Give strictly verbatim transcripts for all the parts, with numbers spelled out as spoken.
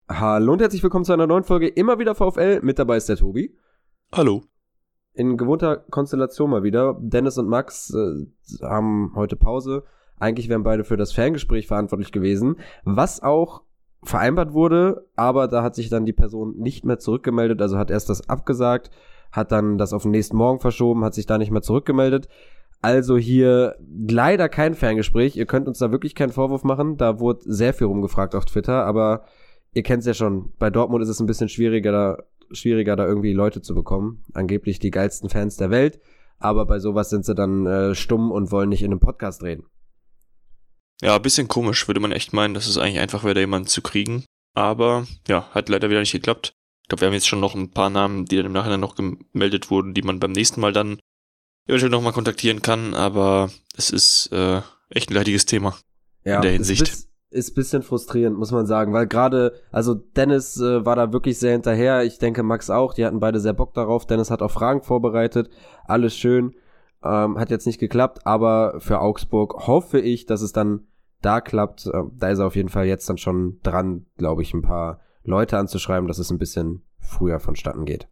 Hallo und herzlich willkommen zu einer neuen Folge Immer wieder VfL. Mit dabei ist der Tobi. Hallo. In gewohnter Konstellation mal wieder. Dennis und Max äh, haben heute Pause. Eigentlich wären beide für das Ferngespräch verantwortlich gewesen, was auch vereinbart wurde, aber da hat sich dann die Person nicht mehr zurückgemeldet, also hat erst das abgesagt, hat dann das auf den nächsten Morgen verschoben, hat sich da nicht mehr zurückgemeldet. Also hier leider kein Ferngespräch. Ihr könnt uns da wirklich keinen Vorwurf machen. Da wurde sehr viel rumgefragt auf Twitter, aber ihr kennt es ja schon. Bei Dortmund ist es ein bisschen schwieriger da, schwieriger, da irgendwie Leute zu bekommen. Angeblich die geilsten Fans der Welt, aber bei sowas sind sie dann äh, stumm und wollen nicht in einem Podcast reden. Ja, ein bisschen komisch, würde man echt meinen, dass es eigentlich einfach wäre, da jemanden zu kriegen. Aber ja, hat leider wieder nicht geklappt. Ich glaube, wir haben jetzt schon noch ein paar Namen, die dann im Nachhinein noch gemeldet wurden, die man beim nächsten Mal dann eventuell nochmal kontaktieren kann. Aber es ist äh, echt ein leidiges Thema ja, in der Hinsicht. Ist, ist ein bisschen frustrierend, muss man sagen, weil gerade, also Dennis äh, war da wirklich sehr hinterher. Ich denke, Max auch. Die hatten beide sehr Bock darauf. Dennis hat auch Fragen vorbereitet. Alles schön. Ähm, hat jetzt nicht geklappt, aber für Augsburg hoffe ich, dass es dann da klappt. Ähm, da ist er auf jeden Fall jetzt dann schon dran, glaube ich, ein paar Leute anzuschreiben, dass es ein bisschen früher vonstatten geht.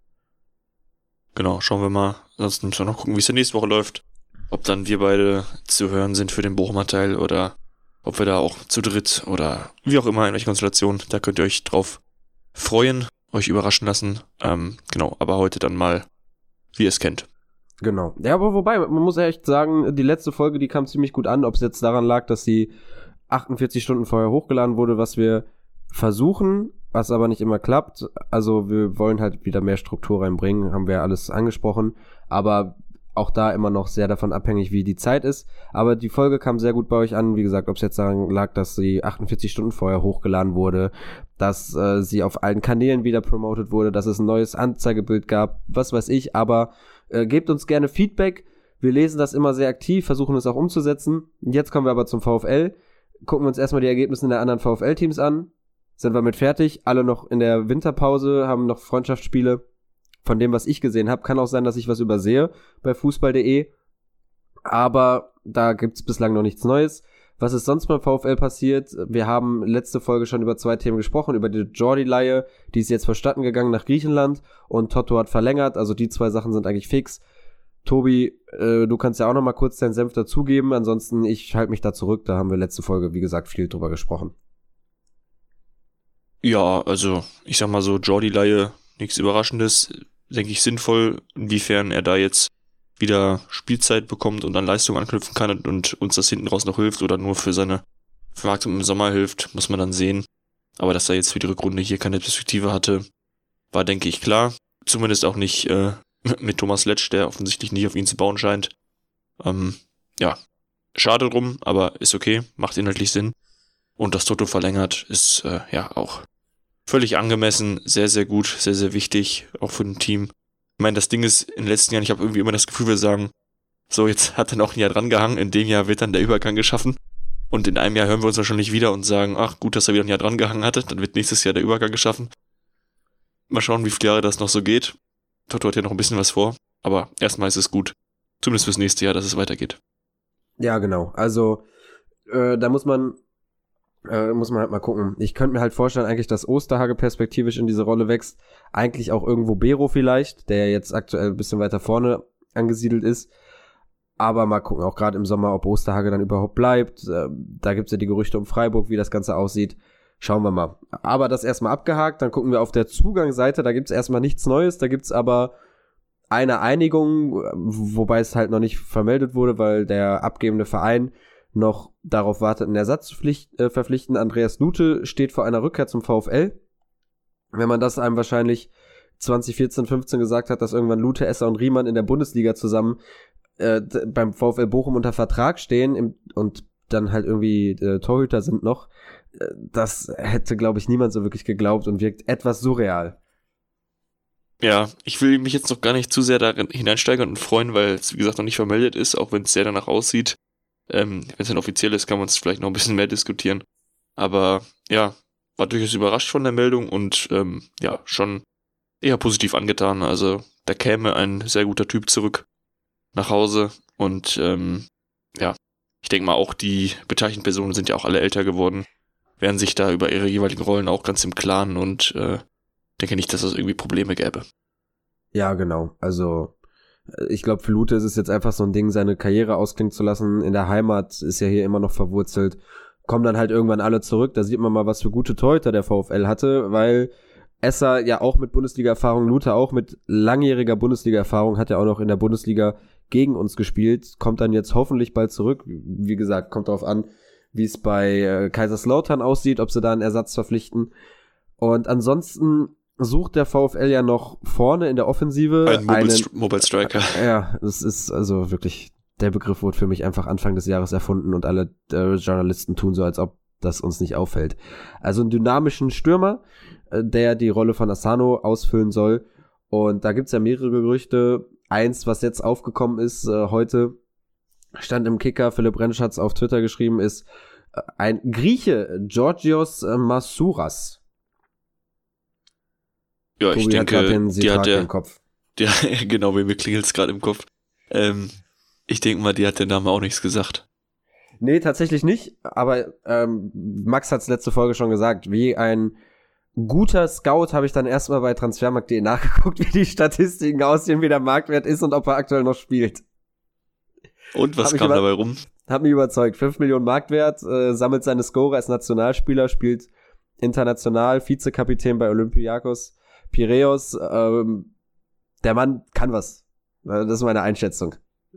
Genau, schauen wir mal. Ansonsten müssen wir noch gucken, wie es nächste Woche läuft. Ob dann wir beide zu hören sind für den Bochumer Teil oder ob wir da auch zu dritt oder wie auch immer in welcher Konstellation. Da könnt ihr euch drauf freuen, euch überraschen lassen. Ähm, genau, aber heute dann mal, wie ihr es kennt. Genau. Ja, aber wobei, man muss ja echt sagen, die letzte Folge, die kam ziemlich gut an, ob es jetzt daran lag, dass sie achtundvierzig Stunden vorher hochgeladen wurde, was wir versuchen, was aber nicht immer klappt. Also wir wollen halt wieder mehr Struktur reinbringen, haben wir ja alles angesprochen, aber auch da immer noch sehr davon abhängig, wie die Zeit ist. Aber die Folge kam sehr gut bei euch an, wie gesagt, ob es jetzt daran lag, dass sie achtundvierzig Stunden vorher hochgeladen wurde, dass äh, sie auf allen Kanälen wieder promotet wurde, dass es ein neues Anzeigebild gab, was weiß ich, aber Äh, gebt uns gerne Feedback. Wir lesen das immer sehr aktiv, versuchen es auch umzusetzen. Jetzt kommen wir aber zum VfL. Gucken wir uns erstmal die Ergebnisse der anderen VfL-Teams an. Sind wir mit fertig. Alle noch in der Winterpause, haben noch Freundschaftsspiele. Von dem, was ich gesehen habe, kann auch sein, dass ich was übersehe bei fußball punkt de. Aber da gibt's bislang noch nichts Neues. Was ist sonst beim VfL passiert? Wir haben letzte Folge schon über zwei Themen gesprochen, über die Jordi-Leihe, die ist jetzt verstatten gegangen nach Griechenland und Toto hat verlängert, also die zwei Sachen sind eigentlich fix. Tobi, äh, du kannst ja auch noch mal kurz deinen Senf dazugeben, ansonsten ich halte mich da zurück, da haben wir letzte Folge, wie gesagt, viel drüber gesprochen. Ja, also ich sag mal so, Jordi-Leihe, nichts Überraschendes, denke ich sinnvoll, inwiefern er da jetzt wieder Spielzeit bekommt und an Leistung anknüpfen kann und, und uns das hinten raus noch hilft oder nur für seine Vermarktung im Sommer hilft, muss man dann sehen. Aber dass er jetzt für die Rückrunde hier keine Perspektive hatte, war, denke ich, klar. Zumindest auch nicht äh, mit Thomas Letsch, der offensichtlich nicht auf ihn zu bauen scheint. Ähm, ja, schade drum, aber ist okay, macht inhaltlich Sinn. Und dass Toto verlängert, ist äh, ja auch völlig angemessen, sehr, sehr gut, sehr, sehr wichtig, auch für ein Team. Ich meine, das Ding ist, in den letzten Jahren, ich habe irgendwie immer das Gefühl, wir sagen, so, jetzt hat er noch ein Jahr dran gehangen, in dem Jahr wird dann der Übergang geschaffen. Und in einem Jahr hören wir uns wahrscheinlich wieder und sagen, ach, gut, dass er wieder ein Jahr dran gehangen hatte, dann wird nächstes Jahr der Übergang geschaffen. Mal schauen, wie viele Jahre das noch so geht. Toto hat ja noch ein bisschen was vor, aber erstmal ist es gut. Zumindest fürs nächste Jahr, dass es weitergeht. Ja, genau. Also, äh, da muss man Äh, muss man halt mal gucken. Ich könnte mir halt vorstellen, eigentlich, dass Osterhage perspektivisch in diese Rolle wächst. Eigentlich auch irgendwo Bero vielleicht, der jetzt aktuell ein bisschen weiter vorne angesiedelt ist. Aber mal gucken, auch gerade im Sommer, ob Osterhage dann überhaupt bleibt. Äh, da gibt's ja die Gerüchte um Freiburg, wie das Ganze aussieht. Schauen wir mal. Aber das erstmal abgehakt, dann gucken wir auf der Zugangsseite. Da gibt's erstmal nichts Neues, da gibt's aber eine Einigung, wobei es halt noch nicht vermeldet wurde, weil der abgebende Verein noch darauf wartet, einen Ersatz zu äh, verpflichten. Andreas Lute steht vor einer Rückkehr zum VfL. Wenn man das einem wahrscheinlich zwanzig vierzehn, fünfzehn gesagt hat, dass irgendwann Lute, Esser und Riemann in der Bundesliga zusammen äh, d- beim VfL Bochum unter Vertrag stehen im, und dann halt irgendwie äh, Torhüter sind noch, äh, das hätte, glaube ich, niemand so wirklich geglaubt und wirkt etwas surreal. Ja, ich will mich jetzt noch gar nicht zu sehr darin hineinsteigern und freuen, weil es, wie gesagt, noch nicht vermeldet ist, auch wenn es sehr danach aussieht. Ähm, wenn es dann offiziell ist, kann man es vielleicht noch ein bisschen mehr diskutieren. Aber ja, war durchaus überrascht von der Meldung und ähm, ja, schon eher positiv angetan. Also da käme ein sehr guter Typ zurück nach Hause und ähm, ja, ich denke mal auch die beteiligten Personen sind ja auch alle älter geworden. wären sich da über ihre jeweiligen Rollen auch ganz im Klaren und äh, denke nicht, dass es irgendwie Probleme gäbe. Ja, genau. Also ich glaube, für Lute ist es jetzt einfach so ein Ding, seine Karriere ausklingen zu lassen. In der Heimat ist ja hier immer noch verwurzelt. Kommen dann halt irgendwann alle zurück. Da sieht man mal, was für gute Torhüter der VfL hatte, weil Esser ja auch mit Bundesliga-Erfahrung, Lute auch mit langjähriger Bundesliga-Erfahrung, hat ja auch noch in der Bundesliga gegen uns gespielt, kommt dann jetzt hoffentlich bald zurück. Wie gesagt, kommt darauf an, wie es bei äh, Kaiserslautern aussieht, ob sie da einen Ersatz verpflichten. Und ansonsten sucht der VfL ja noch vorne in der Offensive Ein Mobile, einen, St- Mobile Striker. Äh, ja, das ist also wirklich, der Begriff wurde für mich einfach Anfang des Jahres erfunden und alle äh, Journalisten tun so, als ob das uns nicht auffällt. Also einen dynamischen Stürmer, äh, der die Rolle von Asano ausfüllen soll. Und da gibt's ja mehrere Gerüchte. Eins, was jetzt aufgekommen ist, äh, heute stand im Kicker, Philipp Rentsch hat's auf Twitter geschrieben, ist äh, ein Grieche, Georgios äh, Masouras. Ja, Tobi ich hat denke, grad den die hat Zitat der, im Kopf. der genau, bei mir klingelt's gerade im Kopf. Ähm, ich denke mal, die hat der Name auch nichts gesagt. Nee, tatsächlich nicht, aber ähm, Max hat's letzte Folge schon gesagt, wie ein guter Scout habe ich dann erstmal bei transfermarkt punkt de nachgeguckt, wie die Statistiken aussehen, wie der Marktwert ist und ob er aktuell noch spielt. Und was Hab kam über- dabei rum? Hat mich überzeugt. fünf Millionen Marktwert, äh, sammelt seine Score als Nationalspieler, spielt international, Vizekapitän bei Olympiakos Piräus. Ähm, der Mann kann was. Äh, Das ist meine Einschätzung.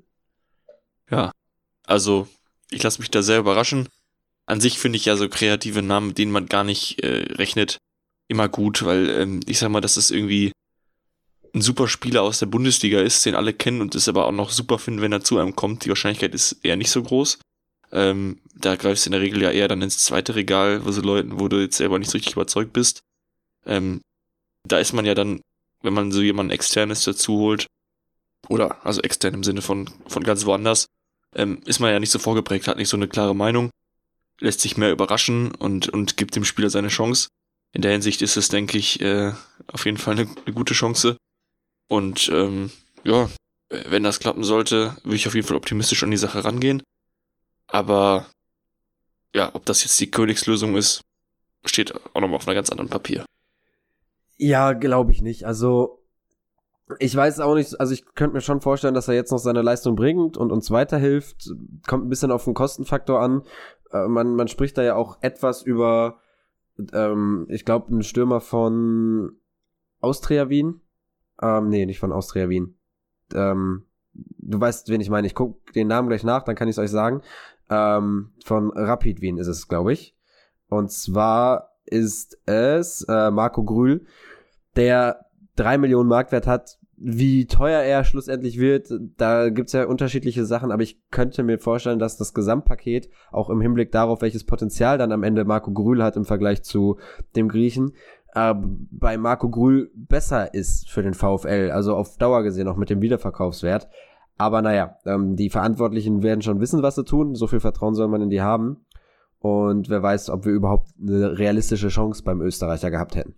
Ja, also ich lasse mich da sehr überraschen. An sich finde ich ja so kreative Namen, mit denen man gar nicht äh, rechnet, immer gut, weil ähm, ich sag mal, dass es irgendwie ein super Spieler aus der Bundesliga ist, den alle kennen und es aber auch noch super finden, wenn er zu einem kommt. Die Wahrscheinlichkeit ist eher nicht so groß. Ähm, da greifst du in der Regel ja eher dann ins zweite Regal, wo so Leuten, wo du jetzt selber nicht so richtig überzeugt bist. Ähm, da ist man ja dann, wenn man so jemanden externes dazu holt, oder also extern im Sinne von von ganz woanders, ähm, ist man ja nicht so vorgeprägt, hat nicht so eine klare Meinung, lässt sich mehr überraschen und und gibt dem Spieler seine Chance. In der Hinsicht ist es, denke ich, äh, auf jeden Fall eine, eine gute Chance. Und ähm, ja, wenn das klappen sollte, würde ich auf jeden Fall optimistisch an die Sache rangehen. Aber ja, ob das jetzt die Königslösung ist, steht auch nochmal auf einer ganz anderen Papier. Ja, glaube ich nicht. Also ich weiß auch nicht, also ich könnte mir schon vorstellen, dass er jetzt noch seine Leistung bringt und uns weiterhilft. Kommt ein bisschen auf den Kostenfaktor an. Äh, man, man spricht da ja auch etwas über, ähm, ich glaube, einen Stürmer von Austria Wien. Ähm, nee, nicht von Austria Wien. Ähm, du weißt, wen ich meine. Ich gucke den Namen gleich nach, dann kann ich es euch sagen. Ähm, von Rapid Wien ist es, glaube ich. Und zwar ist es äh, Marco Grühl, der drei Millionen Marktwert hat. Wie teuer er schlussendlich wird, da gibt's ja unterschiedliche Sachen, aber ich könnte mir vorstellen, dass das Gesamtpaket, auch im Hinblick darauf, welches Potenzial dann am Ende Marco Grühl hat im Vergleich zu dem Griechen, äh, bei Marco Grühl besser ist für den VfL, also auf Dauer gesehen, auch mit dem Wiederverkaufswert. Aber naja, ähm, die Verantwortlichen werden schon wissen, was sie tun, so viel Vertrauen soll man in die haben. Und wer weiß, ob wir überhaupt eine realistische Chance beim Österreicher gehabt hätten.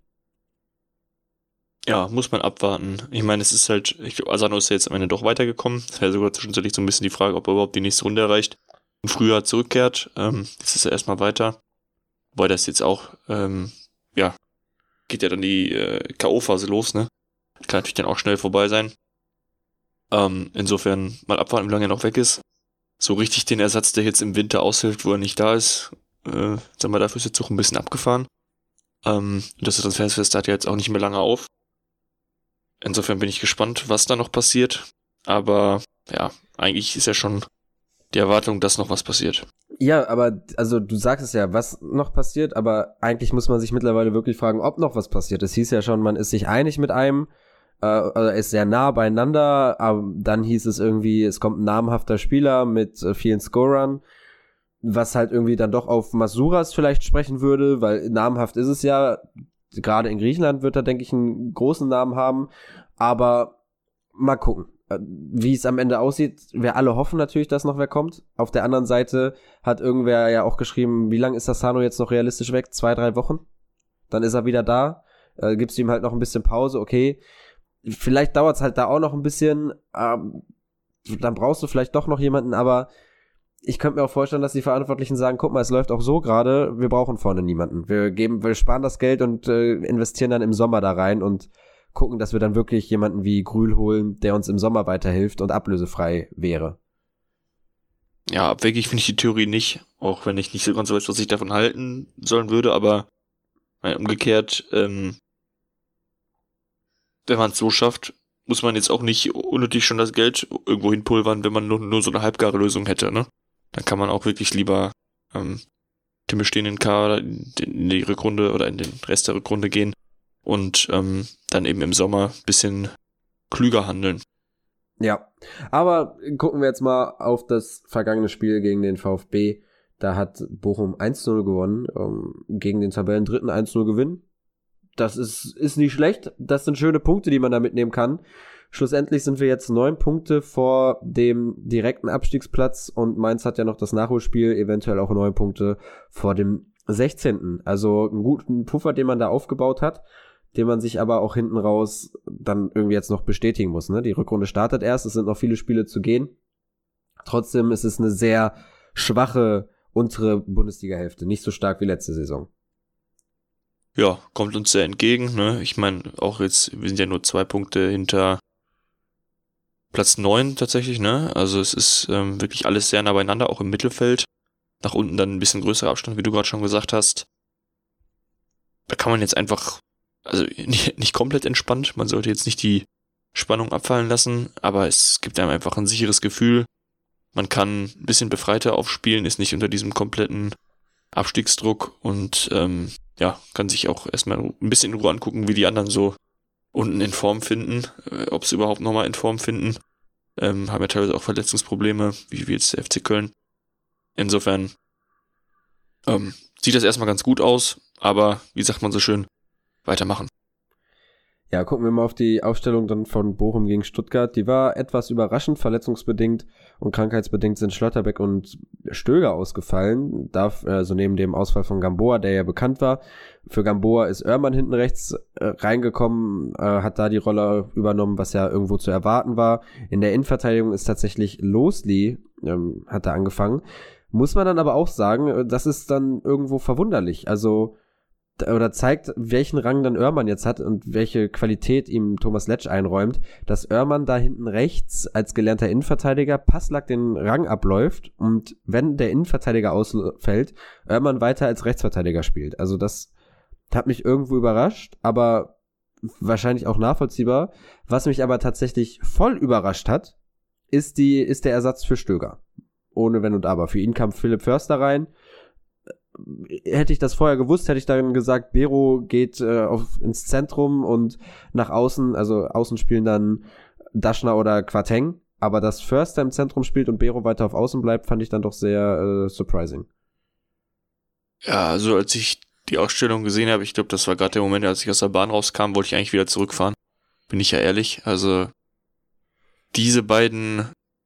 Ja, muss man abwarten. Ich meine, es ist halt, ich glaube, Asano ist ja jetzt am Ende doch weitergekommen. Es wäre sogar zwischenzeitlich so ein bisschen die Frage, ob er überhaupt die nächste Runde erreicht. Im Frühjahr zurückkehrt. Ähm, jetzt ist er erstmal weiter. Wobei das jetzt auch, ähm, ja, geht ja dann die äh, K O-Phase los, ne? Kann natürlich dann auch schnell vorbei sein. Ähm, insofern mal abwarten, wie lange er noch weg ist. So richtig den Ersatz, der jetzt im Winter aushilft, wo er nicht da ist, äh, sagen wir, dafür ist jetzt auch ein bisschen abgefahren. Ähm, das Transferfest hat ja jetzt auch nicht mehr lange auf. Insofern bin ich gespannt, was da noch passiert. Aber ja, eigentlich ist ja schon die Erwartung, dass noch was passiert. Ja, aber also du sagst es ja, was noch passiert, aber eigentlich muss man sich mittlerweile wirklich fragen, ob noch was passiert. Es hieß ja schon, man ist sich einig mit einem, äh, also ist sehr nah beieinander, aber dann hieß es irgendwie, es kommt ein namhafter Spieler mit äh, vielen Scorern, was halt irgendwie dann doch auf Masouras vielleicht sprechen würde, weil namhaft ist es ja. Gerade in Griechenland wird er, denke ich, einen großen Namen haben. Aber mal gucken, wie es am Ende aussieht. Wir alle hoffen natürlich, dass noch wer kommt. Auf der anderen Seite hat irgendwer ja auch geschrieben, wie lange ist Asano jetzt noch realistisch weg? Zwei, drei Wochen? Dann ist er wieder da. Äh, gibst du ihm halt noch ein bisschen Pause, okay. Vielleicht dauert es halt da auch noch ein bisschen. Ähm, dann brauchst du vielleicht doch noch jemanden, aber ich könnte mir auch vorstellen, dass die Verantwortlichen sagen, guck mal, es läuft auch so gerade, wir brauchen vorne niemanden. Wir geben, wir sparen das Geld und äh, investieren dann im Sommer da rein und gucken, dass wir dann wirklich jemanden wie Grühl holen, der uns im Sommer weiterhilft und ablösefrei wäre. Ja, abwegig finde ich die Theorie nicht, auch wenn ich nicht so ganz weiß, was ich davon halten sollen würde, aber äh, umgekehrt, ähm, wenn man es so schafft, muss man jetzt auch nicht unnötig schon das Geld irgendwo hinpulvern, wenn man nur, nur so eine halbgare Lösung hätte, ne? Dann kann man auch wirklich lieber ähm, den bestehenden Kader in die Rückrunde oder in den Rest der Rückrunde gehen und ähm, dann eben im Sommer ein bisschen klüger handeln. Ja, aber gucken wir jetzt mal auf das vergangene Spiel gegen den VfB. Da hat Bochum eins zu null gewonnen, ähm, gegen den Tabellendritten eins zu null gewinnen. Das ist, ist nicht schlecht. Das sind schöne Punkte, die man da mitnehmen kann. Schlussendlich sind wir jetzt neun Punkte vor dem direkten Abstiegsplatz und Mainz hat ja noch das Nachholspiel, eventuell auch neun Punkte vor dem sechzehnten Also einen guten Puffer, den man da aufgebaut hat, den man sich aber auch hinten raus dann irgendwie jetzt noch bestätigen muss. Ne? Die Rückrunde startet erst, es sind noch viele Spiele zu gehen. Trotzdem ist es eine sehr schwache untere Bundesliga-Hälfte, nicht so stark wie letzte Saison. Ja, kommt uns sehr entgegen, ne? Ich meine, auch jetzt, wir sind ja nur zwei Punkte hinter Platz neun tatsächlich, ne? Also es ist ähm, wirklich alles sehr nah beieinander, auch im Mittelfeld. Nach unten dann ein bisschen größerer Abstand, wie du gerade schon gesagt hast. Da kann man jetzt einfach, also nicht, nicht komplett entspannt, man sollte jetzt nicht die Spannung abfallen lassen, aber es gibt einem einfach ein sicheres Gefühl. Man kann ein bisschen befreiter aufspielen, ist nicht unter diesem kompletten Abstiegsdruck und ähm, ja, kann sich auch erstmal ein bisschen in Ruhe angucken, wie die anderen so unten in Form finden, äh, ob sie überhaupt nochmal in Form finden. Ähm, haben ja teilweise auch Verletzungsprobleme, wie, wie jetzt der F C Köln. Insofern ähm, sieht das erstmal ganz gut aus, aber wie sagt man so schön, weitermachen. Ja, gucken wir mal auf die Aufstellung dann von Bochum gegen Stuttgart. Die war etwas überraschend, verletzungsbedingt und krankheitsbedingt sind Schlotterbeck und Stöger ausgefallen. Darf, also neben dem Ausfall von Gamboa, der ja bekannt war. Für Gamboa ist Oermann hinten rechts äh, reingekommen, äh, hat da die Rolle übernommen, was ja irgendwo zu erwarten war. In der Innenverteidigung ist tatsächlich Losli, ähm, hat da angefangen. Muss man dann aber auch sagen, das ist dann irgendwo verwunderlich. Also oder zeigt, welchen Rang dann Oermann jetzt hat und welche Qualität ihm Thomas Letsch einräumt, dass Oermann da hinten rechts als gelernter Innenverteidiger Passlack den Rang abläuft und wenn der Innenverteidiger ausfällt, Oermann weiter als Rechtsverteidiger spielt. Also das hat mich irgendwo überrascht, aber wahrscheinlich auch nachvollziehbar. Was mich aber tatsächlich voll überrascht hat, ist die, ist der Ersatz für Stöger. Ohne Wenn und Aber. Für ihn kam Philipp Förster rein. Hätte ich das vorher gewusst, hätte ich dann gesagt, Bero geht äh, auf, ins Zentrum und nach außen, also außen spielen dann Daschner oder Quateng, aber dass Förster im Zentrum spielt und Bero weiter auf Außen bleibt, fand ich dann doch sehr äh, surprising. Ja, also als ich die Ausstellung gesehen habe, ich glaube, das war gerade der Moment, als ich aus der Bahn rauskam, wollte ich eigentlich wieder zurückfahren. Bin ich ja ehrlich, also diese beiden.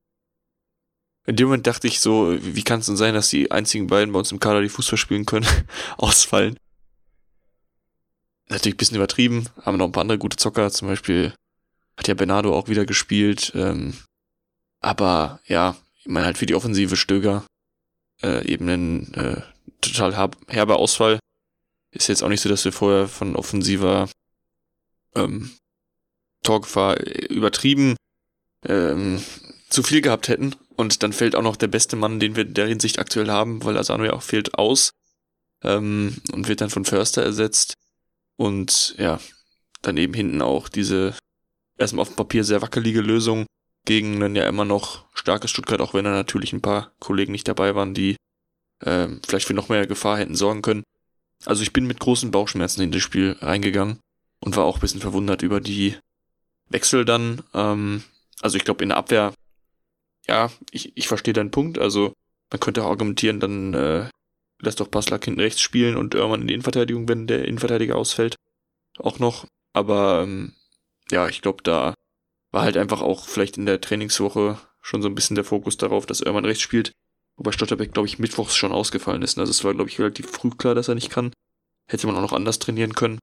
In dem Moment dachte ich so, wie kann es denn sein, dass die einzigen beiden bei uns im Kader, die Fußball spielen können, ausfallen? Natürlich ein bisschen übertrieben, haben noch ein paar andere gute Zocker, zum Beispiel hat ja Bernardo auch wieder gespielt, ähm, aber ja, ich meine halt für die Offensive Stöger äh, eben ein äh, total herb- herber Ausfall. Ist jetzt auch nicht so, dass wir vorher von offensiver ähm, Torgefahr übertrieben ähm, zu viel gehabt hätten. Und dann fällt auch noch der beste Mann, den wir in der Hinsicht aktuell haben, weil Asano ja auch fehlt, aus ähm, und wird dann von Förster ersetzt. Und ja, dann eben hinten auch diese erstmal auf dem Papier sehr wackelige Lösung gegen ein ja immer noch starkes Stuttgart, auch wenn da natürlich ein paar Kollegen nicht dabei waren, die äh, vielleicht für noch mehr Gefahr hätten sorgen können. Also ich bin mit großen Bauchschmerzen in das Spiel reingegangen und war auch ein bisschen verwundert über die Wechsel dann. Ähm, also ich glaube in der Abwehr, ja, ich, ich verstehe deinen Punkt. Also man könnte auch argumentieren, dann äh, lass doch Passlack hinten rechts spielen und Oermann in die Innenverteidigung, wenn der Innenverteidiger ausfällt. Auch noch. Aber ähm, ja, ich glaube, da war halt einfach auch vielleicht in der Trainingswoche schon so ein bisschen der Fokus darauf, dass Oermann rechts spielt. Wobei Stotterbeck, glaube ich, mittwochs schon ausgefallen ist. Also es war, glaube ich, relativ früh klar, dass er nicht kann. Hätte man auch noch anders trainieren können.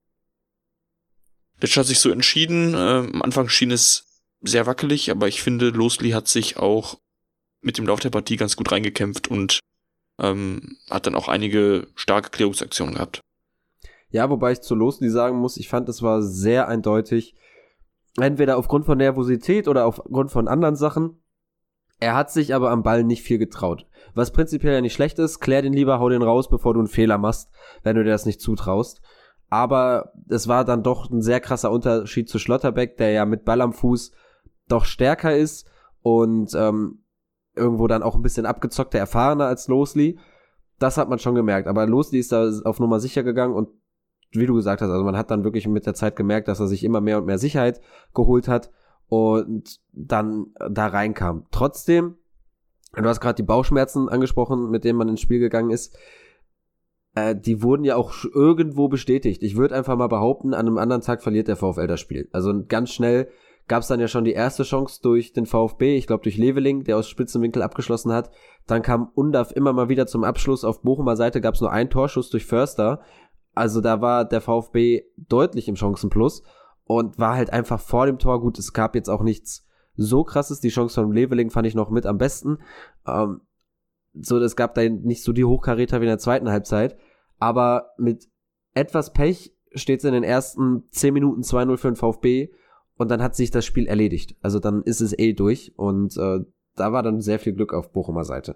Letsch hat sich so entschieden. Ähm, am Anfang schien es sehr wackelig, aber ich finde, Losli hat sich auch mit dem Lauf der Partie ganz gut reingekämpft und ähm, hat dann auch einige starke Klärungsaktionen gehabt. Ja, wobei ich zu Losli sagen muss, ich fand, es war sehr eindeutig, entweder aufgrund von Nervosität oder aufgrund von anderen Sachen. Er hat sich aber am Ball nicht viel getraut. Was prinzipiell ja nicht schlecht ist, klär den lieber, hau den raus, bevor du einen Fehler machst, wenn du dir das nicht zutraust. Aber es war dann doch ein sehr krasser Unterschied zu Schlotterbeck, der ja mit Ball am Fuß doch stärker ist und ähm, irgendwo dann auch ein bisschen abgezockter, erfahrener als Losli. Das hat man schon gemerkt. Aber Losli ist da auf Nummer sicher gegangen und wie du gesagt hast, also man hat dann wirklich mit der Zeit gemerkt, dass er sich immer mehr und mehr Sicherheit geholt hat und dann da reinkam. Trotzdem, du hast gerade die Bauchschmerzen angesprochen, mit denen man ins Spiel gegangen ist, äh, die wurden ja auch irgendwo bestätigt. Ich würde einfach mal behaupten, an einem anderen Tag verliert der VfL das Spiel. Also ganz schnell gab es dann ja schon die erste Chance durch den VfB, ich glaube durch Leveling, der aus Spitzenwinkel abgeschlossen hat. Dann kam Undav immer mal wieder zum Abschluss. Auf Bochumer Seite gab es nur einen Torschuss durch Förster. Also da war der VfB deutlich im Chancenplus und war halt einfach vor dem Tor gut. Es gab jetzt auch nichts so krasses. Die Chance von Leveling fand ich noch mit am besten. Ähm, so, es gab da nicht so die Hochkaräter wie in der zweiten Halbzeit. Aber mit etwas Pech steht es in den ersten zehn Minuten zwei null für den VfB und dann hat sich das Spiel erledigt. Also dann ist es eh durch und äh, da war dann sehr viel Glück auf Bochumer Seite.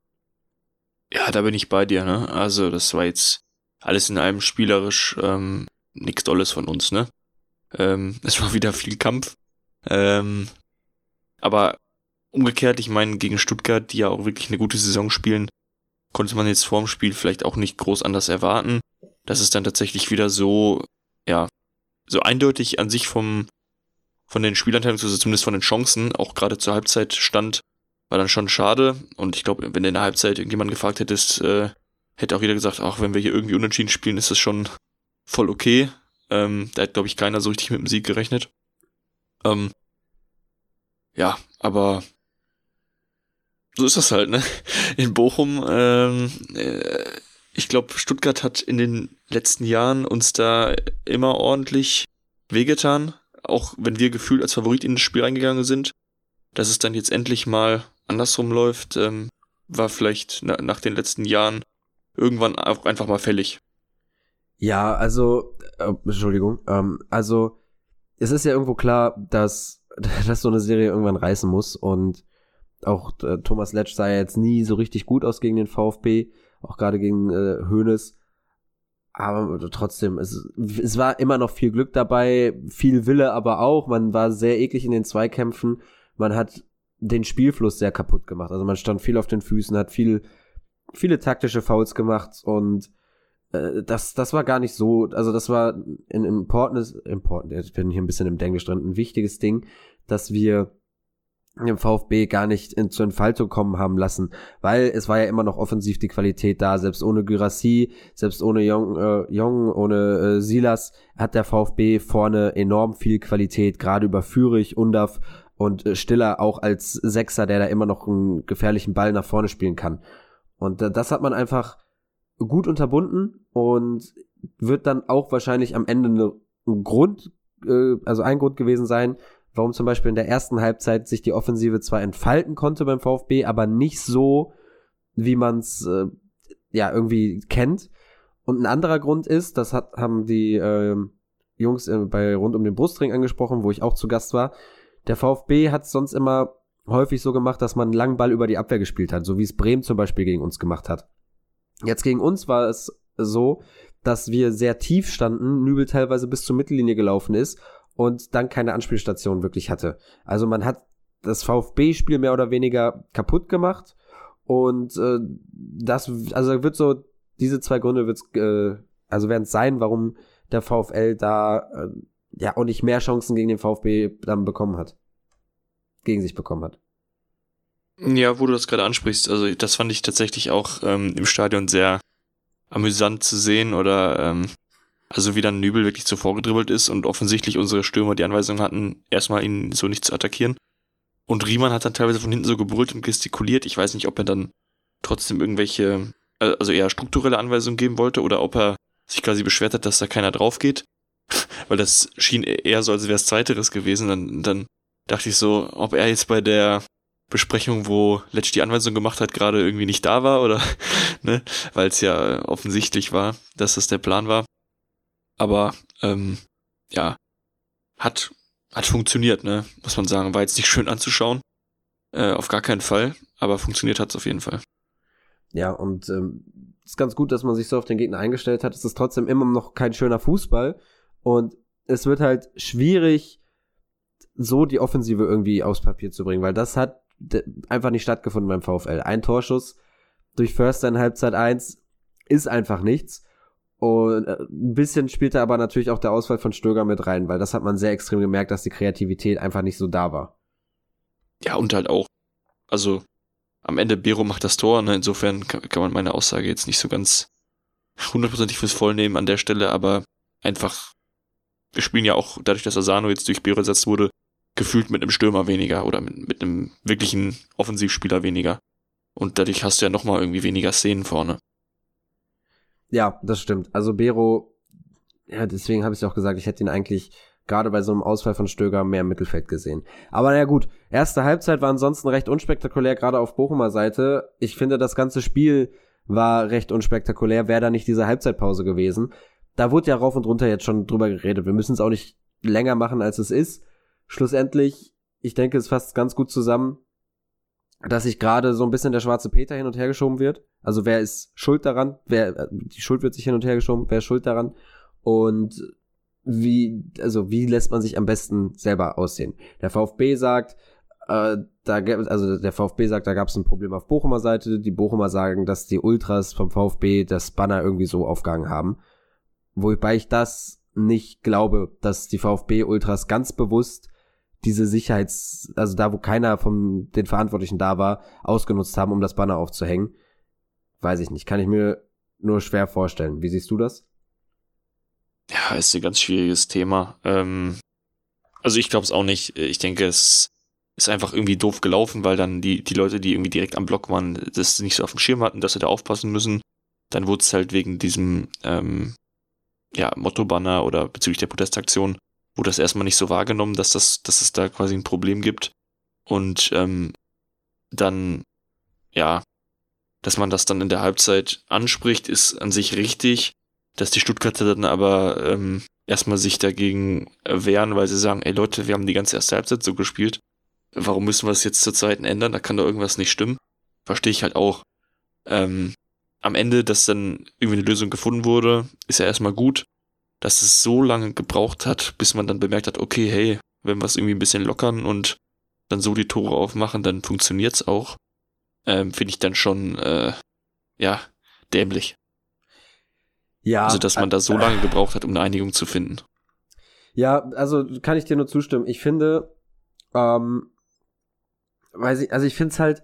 Ja, da bin ich bei dir, ne? Also das war jetzt alles in allem spielerisch ähm, nichts Dolles von uns, ne? Ähm, es war wieder viel Kampf. Ähm, aber umgekehrt, ich meine, gegen Stuttgart, die ja auch wirklich eine gute Saison spielen, konnte man jetzt vorm Spiel vielleicht auch nicht groß anders erwarten. Dass es dann tatsächlich wieder so, ja, so eindeutig an sich vom von den Spielanteilen, also zumindest von den Chancen, auch gerade zur Halbzeit stand, war dann schon schade. Und ich glaube, wenn du in der Halbzeit irgendjemand gefragt hättest, äh, hätte auch jeder gesagt, ach, wenn wir hier irgendwie unentschieden spielen, ist das schon voll okay. Ähm, da hat, glaube ich, keiner so richtig mit dem Sieg gerechnet. Ähm, ja, aber so ist das halt, ne? In Bochum, ähm, äh, ich glaube, Stuttgart hat in den letzten Jahren uns da immer ordentlich wehgetan. Auch wenn wir gefühlt als Favorit in das Spiel reingegangen sind. Dass es dann jetzt endlich mal andersrum läuft, ähm, war vielleicht na, nach den letzten Jahren irgendwann auch einfach mal fällig. Ja, also, äh, Entschuldigung, ähm, also es ist ja irgendwo klar, dass, dass so eine Serie irgendwann reißen muss und auch äh, Thomas Letsch sah ja jetzt nie so richtig gut aus gegen den VfB, auch gerade gegen äh, Hoeneß, aber trotzdem, es, es war immer noch viel Glück dabei, viel Wille aber auch, man war sehr eklig in den Zweikämpfen, man hat den Spielfluss sehr kaputt gemacht, also man stand viel auf den Füßen, hat viel viele taktische Fouls gemacht und äh, das das war gar nicht so, also das war in important, important, ich bin hier ein bisschen im Denglisch drin, ein wichtiges Ding, dass wir im VfB gar nicht in, zur Entfaltung kommen haben lassen, weil es war ja immer noch offensiv die Qualität da, selbst ohne Gyrassi, selbst ohne Jong, äh, Jong ohne äh, Silas, hat der VfB vorne enorm viel Qualität, gerade über Fürich, Undav und äh, Stiller auch als Sechser, der da immer noch einen gefährlichen Ball nach vorne spielen kann. Und äh, das hat man einfach gut unterbunden und wird dann auch wahrscheinlich am Ende ne, ein Grund, äh, also ein Grund gewesen sein, warum zum Beispiel in der ersten Halbzeit sich die Offensive zwar entfalten konnte beim VfB, aber nicht so, wie man es äh, ja irgendwie kennt. Und ein anderer Grund ist, das hat, haben die äh, Jungs äh, bei Rund um den Brustring angesprochen, wo ich auch zu Gast war, der VfB hat sonst immer häufig so gemacht, dass man einen langen Ball über die Abwehr gespielt hat, so wie es Bremen zum Beispiel gegen uns gemacht hat. Jetzt gegen uns war es so, dass wir sehr tief standen, Nübel teilweise bis zur Mittellinie gelaufen ist und dann keine Anspielstation wirklich hatte. Also man hat das VfB-Spiel mehr oder weniger kaputt gemacht und äh, das, also wird so, diese zwei Gründe wird's, äh, also werden es sein, warum der VfL da äh, ja auch nicht mehr Chancen gegen den VfB dann bekommen hat. Gegen sich bekommen hat. Ja, wo du das gerade ansprichst, also das fand ich tatsächlich auch ähm, im Stadion sehr amüsant zu sehen oder ähm, also wie dann Nübel wirklich zuvor gedribbelt ist und offensichtlich unsere Stürmer die Anweisung hatten, erstmal ihn so nicht zu attackieren. Und Riemann hat dann teilweise von hinten so gebrüllt und gestikuliert. Ich weiß nicht, ob er dann trotzdem irgendwelche, also eher strukturelle Anweisungen geben wollte oder ob er sich quasi beschwert hat, dass da keiner drauf geht. Weil das schien eher so, als wäre es Zweiteres gewesen. Dann, dann dachte ich so, ob er jetzt bei der Besprechung, wo Letsch die Anweisung gemacht hat, gerade irgendwie nicht da war oder, ne, weil es ja offensichtlich war, dass das der Plan war. Aber, ähm, ja, hat, hat funktioniert, ne, muss man sagen. War jetzt nicht schön anzuschauen, äh, auf gar keinen Fall, aber funktioniert hat es auf jeden Fall. Ja, und ähm, ist ganz gut, dass man sich so auf den Gegner eingestellt hat. Es ist trotzdem immer noch kein schöner Fußball und es wird halt schwierig, so die Offensive irgendwie aufs Papier zu bringen, weil das hat d- einfach nicht stattgefunden beim VfL. Ein Torschuss durch Förster in Halbzeit eins ist einfach nichts. Und äh, ein bisschen spielte aber natürlich auch der Ausfall von Stöger mit rein, weil das hat man sehr extrem gemerkt, dass die Kreativität einfach nicht so da war. Ja, und halt auch, also am Ende Bero macht das Tor, ne? Insofern kann, kann man meine Aussage jetzt nicht so ganz hundertprozentig fürs Voll nehmen an der Stelle, aber einfach, wir spielen ja auch, dadurch, dass Asano jetzt durch Bero ersetzt wurde, gefühlt mit einem Stürmer weniger oder mit, mit einem wirklichen Offensivspieler weniger. Und dadurch hast du ja nochmal irgendwie weniger Szenen vorne. Ja, das stimmt. Also Bero, ja, deswegen habe ich auch gesagt, ich hätte ihn eigentlich gerade bei so einem Ausfall von Stöger mehr im Mittelfeld gesehen. Aber naja gut, erste Halbzeit war ansonsten recht unspektakulär, gerade auf Bochumer Seite. Ich finde, das ganze Spiel war recht unspektakulär, wäre da nicht diese Halbzeitpause gewesen. Da wurde ja rauf und runter jetzt schon drüber geredet. Wir müssen es auch nicht länger machen, als es ist. Schlussendlich, ich denke, es fasst ganz gut zusammen, dass sich gerade so ein bisschen der schwarze Peter hin und her geschoben wird. Also wer ist schuld daran? Wer, die Schuld wird sich hin und her geschoben. Wer ist schuld daran? Und wie, also wie lässt man sich am besten selber aussehen? Der VfB sagt, äh, da, also der VfB sagt, da gab es ein Problem auf Bochumer Seite. Die Bochumer sagen, dass die Ultras vom VfB das Banner irgendwie so aufgehangen haben. Wobei ich das nicht glaube, dass die VfB-Ultras ganz bewusst diese Sicherheits-, also da, wo keiner von den Verantwortlichen da war, ausgenutzt haben, um das Banner aufzuhängen. Weiß ich nicht, kann ich mir nur schwer vorstellen. Wie siehst du das? Ja, ist ein ganz schwieriges Thema. Ähm, also ich glaube es auch nicht. Ich denke, es ist einfach irgendwie doof gelaufen, weil dann die, die Leute, die irgendwie direkt am Block waren, das nicht so auf dem Schirm hatten, dass sie da aufpassen müssen. Dann wurde es halt wegen diesem ähm, ja, Motto-Banner oder bezüglich der Protestaktion wurde das erstmal nicht so wahrgenommen, dass das, dass es da quasi ein Problem gibt. Und ähm, dann, ja, dass man das dann in der Halbzeit anspricht, ist an sich richtig. Dass die Stuttgarter dann aber ähm, erstmal sich dagegen wehren, weil sie sagen, ey Leute, wir haben die ganze erste Halbzeit so gespielt. Warum müssen wir es jetzt zur zweiten ändern? Da kann doch irgendwas nicht stimmen. Verstehe ich halt auch. Ähm, am Ende, dass dann irgendwie eine Lösung gefunden wurde, ist ja erstmal gut. Dass es so lange gebraucht hat, bis man dann bemerkt hat, okay, hey, wenn wir es irgendwie ein bisschen lockern und dann so die Tore aufmachen, dann funktioniert's auch. Ähm, finde ich dann schon, äh, ja, dämlich. Ja. Also, dass man da so lange gebraucht hat, um eine Einigung zu finden. Ja, also kann ich dir nur zustimmen. Ich finde, ähm, weiß ich, also ich finde es halt,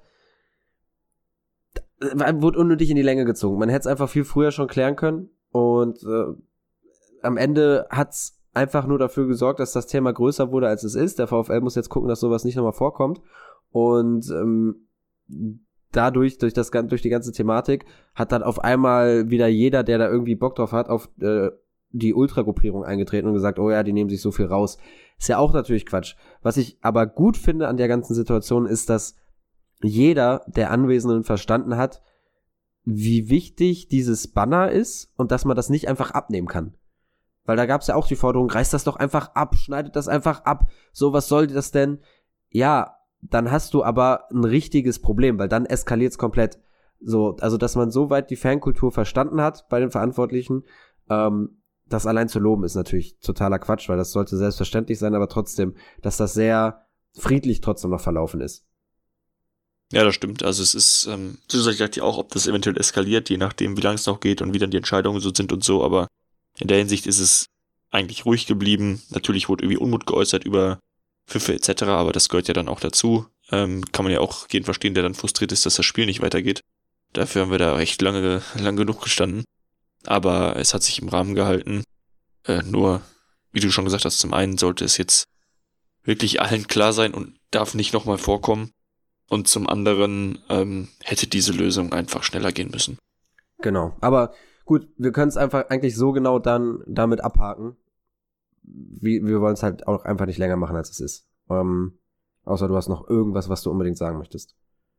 wurde unnötig in die Länge gezogen. Man hätte es einfach viel früher schon klären können und äh, am Ende hat's einfach nur dafür gesorgt, dass das Thema größer wurde, als es ist. Der VfL muss jetzt gucken, dass sowas nicht nochmal vorkommt. Und ähm, dadurch, durch das durch die ganze Thematik, hat dann auf einmal wieder jeder, der da irgendwie Bock drauf hat, auf äh, die Ultragruppierung eingetreten und gesagt, oh ja, die nehmen sich so viel raus. Ist ja auch natürlich Quatsch. Was ich aber gut finde an der ganzen Situation ist, dass jeder der Anwesenden verstanden hat, wie wichtig dieses Banner ist und dass man das nicht einfach abnehmen kann. Weil da gab es ja auch die Forderung, reißt das doch einfach ab, schneidet das einfach ab. So, was soll das denn? Ja, dann hast du aber ein richtiges Problem, weil dann eskaliert es komplett. So, also, dass man so weit die Fankultur verstanden hat bei den Verantwortlichen, ähm, das allein zu loben ist natürlich totaler Quatsch, weil das sollte selbstverständlich sein, aber trotzdem, dass das sehr friedlich trotzdem noch verlaufen ist. Ja, das stimmt. Also es ist, ähm, zusätzlich sagt ja auch, ob das eventuell eskaliert, je nachdem, wie lange es noch geht und wie dann die Entscheidungen so sind und so, aber in der Hinsicht ist es eigentlich ruhig geblieben. Natürlich wurde irgendwie Unmut geäußert über Pfiffe et cetera, aber das gehört ja dann auch dazu. Ähm, kann man ja auch jeden verstehen, der dann frustriert ist, dass das Spiel nicht weitergeht. Dafür haben wir da recht lange, lang genug gestanden. Aber es hat sich im Rahmen gehalten. Äh, nur, wie du schon gesagt hast, zum einen sollte es jetzt wirklich allen klar sein und darf nicht nochmal vorkommen. Und zum anderen ähm, hätte diese Lösung einfach schneller gehen müssen. Genau, aber gut, wir können es einfach eigentlich so genau dann damit abhaken. Wie, wir wollen es halt auch einfach nicht länger machen, als es ist. Ähm, Außer du hast noch irgendwas, was du unbedingt sagen möchtest.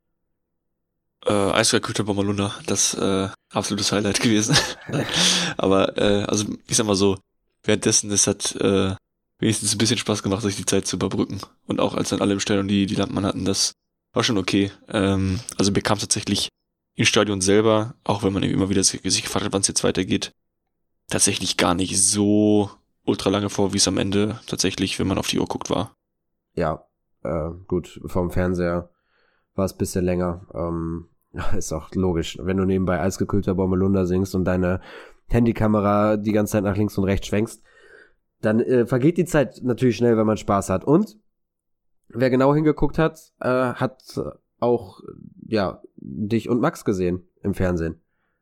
Äh, Eiskalküter Bommerlunder, das äh, absolutes Highlight gewesen. Aber äh, also ich sag mal so, währenddessen, es hat äh, wenigstens ein bisschen Spaß gemacht, sich die Zeit zu überbrücken. Und auch als dann alle im Stadion die, die Lampen hatten, das war schon okay. Ähm, also mir kam es tatsächlich im Stadion selber, auch wenn man eben immer wieder sich gefragt hat, wann es jetzt weitergeht, tatsächlich gar nicht so ultra lange vor, wie es am Ende tatsächlich, wenn man auf die Uhr guckt, war. Ja, äh, gut, vom Fernseher war es ein bisschen länger. Ähm, ist auch logisch, wenn du nebenbei Eisgekühlter Bommerlunder singst und deine Handykamera die ganze Zeit nach links und rechts schwenkst, dann äh, vergeht die Zeit natürlich schnell, wenn man Spaß hat. Und wer genau hingeguckt hat, äh, hat auch ja dich und Max gesehen im Fernsehen.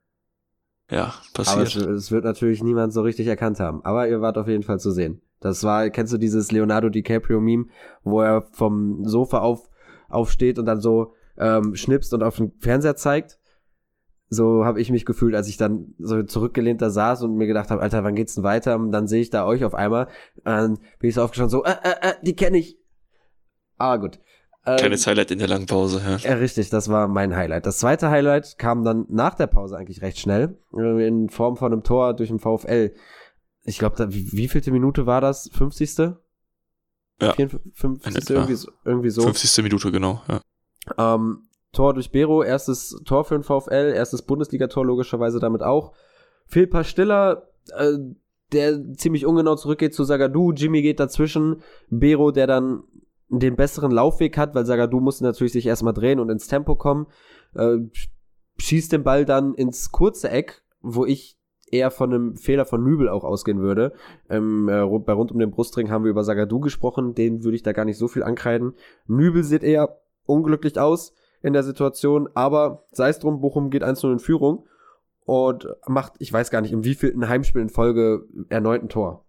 Ja, passiert. Aber es, es wird natürlich niemand so richtig erkannt haben. Aber ihr wart auf jeden Fall zu sehen. Das war, kennst du dieses Leonardo DiCaprio-Meme, wo er vom Sofa auf, aufsteht und dann so ähm, schnipst und auf den Fernseher zeigt? So habe ich mich gefühlt, als ich dann so zurückgelehnt da saß und mir gedacht habe, Alter, wann geht's denn weiter? Und dann sehe ich da euch auf einmal. Dann bin ich so aufgestanden, so, äh, äh, äh, die kenne ich. Ah, gut. Ähm, Kleines Highlight in der langen Pause, ja. Ja, richtig, das war mein Highlight. Das zweite Highlight kam dann nach der Pause eigentlich recht schnell, in Form von einem Tor durch den VfL. Ich glaube, wie, wie vielte Minute war das? fünfzigste? Ja. fünfzigste irgendwie, so, irgendwie so. fünfzigste Minute, genau, ja. Ähm, Tor durch Bero, erstes Tor für den VfL, erstes Bundesligator logischerweise damit auch. Philippa Stiller, äh, der ziemlich ungenau zurückgeht zu Zagadou, Jimmy geht dazwischen, Bero, der dann den besseren Laufweg hat, weil Zagadou musste natürlich sich erstmal drehen und ins Tempo kommen, äh, schießt den Ball dann ins kurze Eck, wo ich eher von einem Fehler von Nübel auch ausgehen würde. Ähm, äh, bei rund um den Brustring haben wir über Zagadou gesprochen, den würde ich da gar nicht so viel ankreiden. Nübel sieht eher unglücklich aus in der Situation, aber sei es drum, Bochum geht eins null in Führung und macht, ich weiß gar nicht, im wievielten Heimspiel in Folge erneut ein Tor.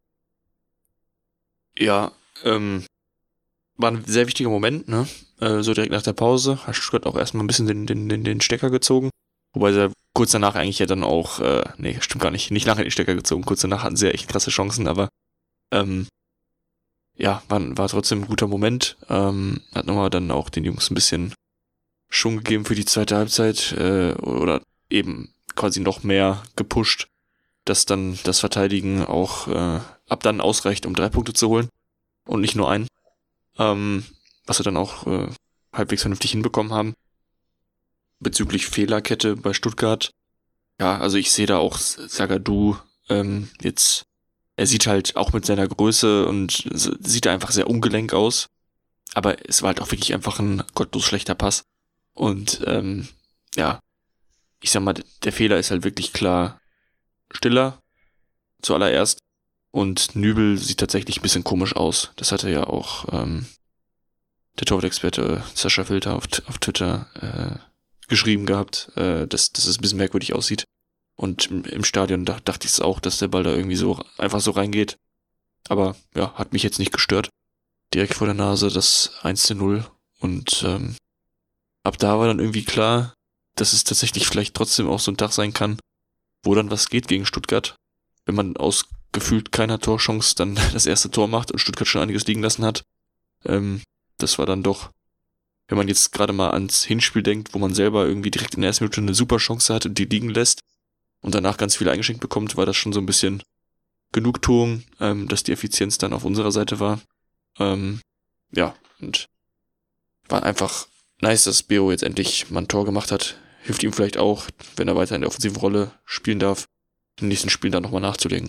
Ja, ähm, war ein sehr wichtiger Moment, ne? Äh, so direkt nach der Pause hat Stuttgart auch erstmal ein bisschen den, den, den, den Stecker gezogen. Wobei sie kurz danach eigentlich ja dann auch, äh, nee, stimmt gar nicht, nicht lange den Stecker gezogen. Kurz danach hatten sie ja echt krasse Chancen, aber ähm, ja, war, war trotzdem ein guter Moment. Ähm, hat nochmal dann auch den Jungs ein bisschen Schwung gegeben für die zweite Halbzeit äh, oder eben quasi noch mehr gepusht, dass dann das Verteidigen auch äh, ab dann ausreicht, um drei Punkte zu holen und nicht nur einen. Ähm, was wir dann auch äh, halbwegs vernünftig hinbekommen haben. Bezüglich Fehlerkette bei Stuttgart. Ja, also ich sehe da auch Zagadou ähm, jetzt, er sieht halt auch mit seiner Größe und sieht einfach sehr ungelenk aus. Aber es war halt auch wirklich einfach ein gottlos schlechter Pass. Und ähm, ja, ich sag mal, der Fehler ist halt wirklich klar Stiller zuallererst. Und Nübel sieht tatsächlich ein bisschen komisch aus. Das hatte ja auch ähm, der Torwart-Experte Sascha Filter auf, auf Twitter äh, geschrieben gehabt, äh, dass, dass es ein bisschen merkwürdig aussieht. Und im, im Stadion da, dachte ich es auch, dass der Ball da irgendwie so einfach so reingeht. Aber ja, hat mich jetzt nicht gestört. Direkt vor der Nase das eins zu null. Und ähm, ab da war dann irgendwie klar, dass es tatsächlich vielleicht trotzdem auch so ein Tag sein kann, wo dann was geht gegen Stuttgart. Wenn man aus gefühlt keiner Torchance dann das erste Tor macht und Stuttgart schon einiges liegen lassen hat. Ähm, das war dann doch, wenn man jetzt gerade mal ans Hinspiel denkt, wo man selber irgendwie direkt in der ersten Minute eine super Chance hat und die liegen lässt und danach ganz viel eingeschenkt bekommt, war das schon so ein bisschen Genugtuung, ähm, dass die Effizienz dann auf unserer Seite war. Ähm, ja, und war einfach nice, dass Bero jetzt endlich mal ein Tor gemacht hat. Hilft ihm vielleicht auch, wenn er weiter in der offensiven Rolle spielen darf, in den nächsten Spielen dann nochmal nachzulegen.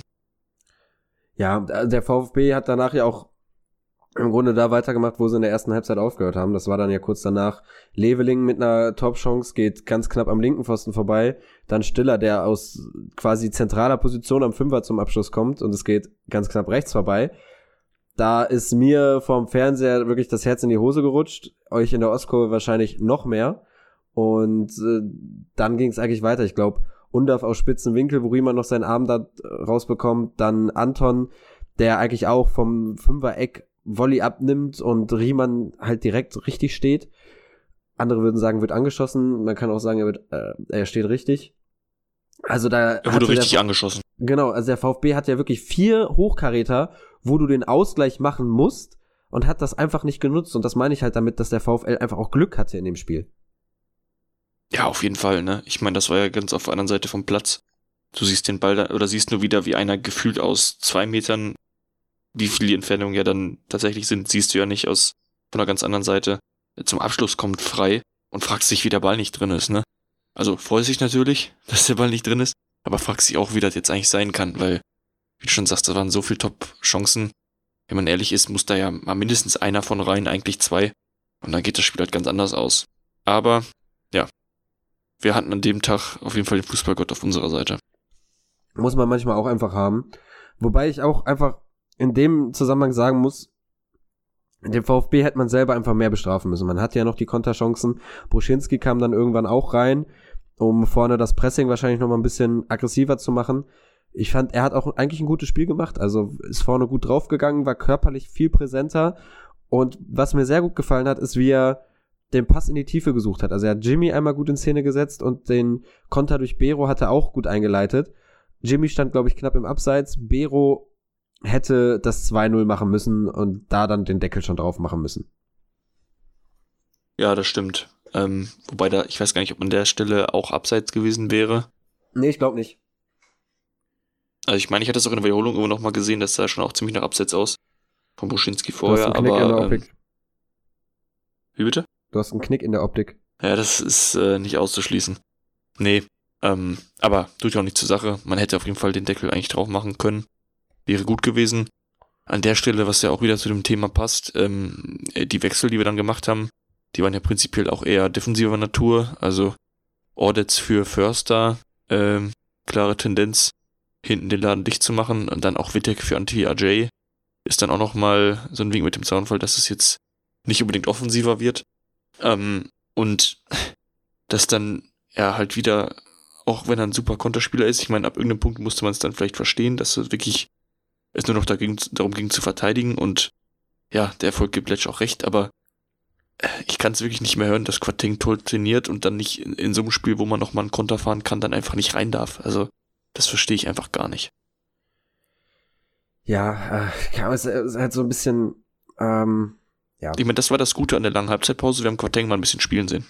Ja, der VfB hat danach ja auch im Grunde da weitergemacht, wo sie in der ersten Halbzeit aufgehört haben. Das war dann ja kurz danach Leveling mit einer Top-Chance, geht ganz knapp am linken Pfosten vorbei. Dann Stiller, der aus quasi zentraler Position am Fünfer zum Abschluss kommt und es geht ganz knapp rechts vorbei. Da ist mir vom Fernseher wirklich das Herz in die Hose gerutscht. Euch in der Ostkurve wahrscheinlich noch mehr. Und äh, dann ging es eigentlich weiter. Ich glaube, Undav aus spitzen Winkel, wo Riemann noch seinen Arm da rausbekommt. Dann Anton, der eigentlich auch vom Fünfer-Eck Volley abnimmt und Riemann halt direkt richtig steht. Andere würden sagen, wird angeschossen. Man kann auch sagen, er wird, äh, er steht richtig. Also da er wurde richtig der, angeschossen. Genau, also der VfB hat ja wirklich vier Hochkaräter, wo du den Ausgleich machen musst und hat das einfach nicht genutzt. Und das meine ich halt damit, dass der VfL einfach auch Glück hatte in dem Spiel. Ja, auf jeden Fall, ne? Ich meine, das war ja ganz auf der anderen Seite vom Platz. Du siehst den Ball da, oder siehst nur wieder, wie einer gefühlt aus zwei Metern, wie viel die Entfernungen ja dann tatsächlich sind, siehst du ja nicht aus von einer ganz anderen Seite. Zum Abschluss kommt frei und fragst dich, wie der Ball nicht drin ist, ne? Also freust dich natürlich, dass der Ball nicht drin ist, aber fragst dich auch, wie das jetzt eigentlich sein kann, weil, wie du schon sagst, da waren so viele Top-Chancen. Wenn man ehrlich ist, muss da ja mal mindestens einer von rein, eigentlich zwei. Und dann geht das Spiel halt ganz anders aus. Aber, ja, wir hatten an dem Tag auf jeden Fall den Fußballgott auf unserer Seite. Muss man manchmal auch einfach haben. Wobei ich auch einfach in dem Zusammenhang sagen muss, den VfB hätte man selber einfach mehr bestrafen müssen. Man hatte ja noch die Konterchancen. Bruschinski kam dann irgendwann auch rein, um vorne das Pressing wahrscheinlich noch mal ein bisschen aggressiver zu machen. Ich fand, er hat auch eigentlich ein gutes Spiel gemacht. Also ist vorne gut draufgegangen, war körperlich viel präsenter. Und was mir sehr gut gefallen hat, ist, wie er den Pass in die Tiefe gesucht hat. Also er hat Jimmy einmal gut in Szene gesetzt und den Konter durch Bero hat er auch gut eingeleitet. Jimmy stand, glaube ich, knapp im Abseits. Bero hätte das zwei null machen müssen und da dann den Deckel schon drauf machen müssen. Ja, das stimmt. Ähm, wobei da, ich weiß gar nicht, ob an der Stelle auch Abseits gewesen wäre. Nee, ich glaube nicht. Also ich meine, ich hatte es auch in der Wiederholung immer noch mal gesehen, das sah schon auch ziemlich nach Abseits aus. Von Bruschinski Du hast vorher, einen Knick aber... in der Optik. Ähm, wie bitte? Du hast einen Knick in der Optik. Ja, das ist äh, nicht auszuschließen. Nee, ähm, aber tut ja auch nicht zur Sache. Man hätte auf jeden Fall den Deckel eigentlich drauf machen können. Wäre gut gewesen. An der Stelle, was ja auch wieder zu dem Thema passt, ähm, die Wechsel, die wir dann gemacht haben, die waren ja prinzipiell auch eher defensiver Natur. Also Ordetz für Förster, ähm, klare Tendenz, hinten den Laden dicht zu machen. Und dann auch Wittek für Anti-A J. Ist dann auch nochmal so ein Wink mit dem Zaunfall, dass es jetzt nicht unbedingt offensiver wird. Ähm, und dass dann er halt wieder, auch wenn er ein super Konterspieler ist, ich meine, ab irgendeinem Punkt musste man es dann vielleicht verstehen, dass es wirklich es nur noch dagegen, darum ging zu verteidigen und ja, der Erfolg gibt Letsch auch recht, aber ich kann es wirklich nicht mehr hören, dass Quatting toll trainiert und dann nicht in, in so einem Spiel, wo man nochmal einen Konter fahren kann, dann einfach nicht rein darf. Also das verstehe ich einfach gar nicht. Ja, äh, es ist halt so ein bisschen, ähm, ja. Ich meine, das war das Gute an der langen Halbzeitpause, wir haben Quatting mal ein bisschen spielen sehen.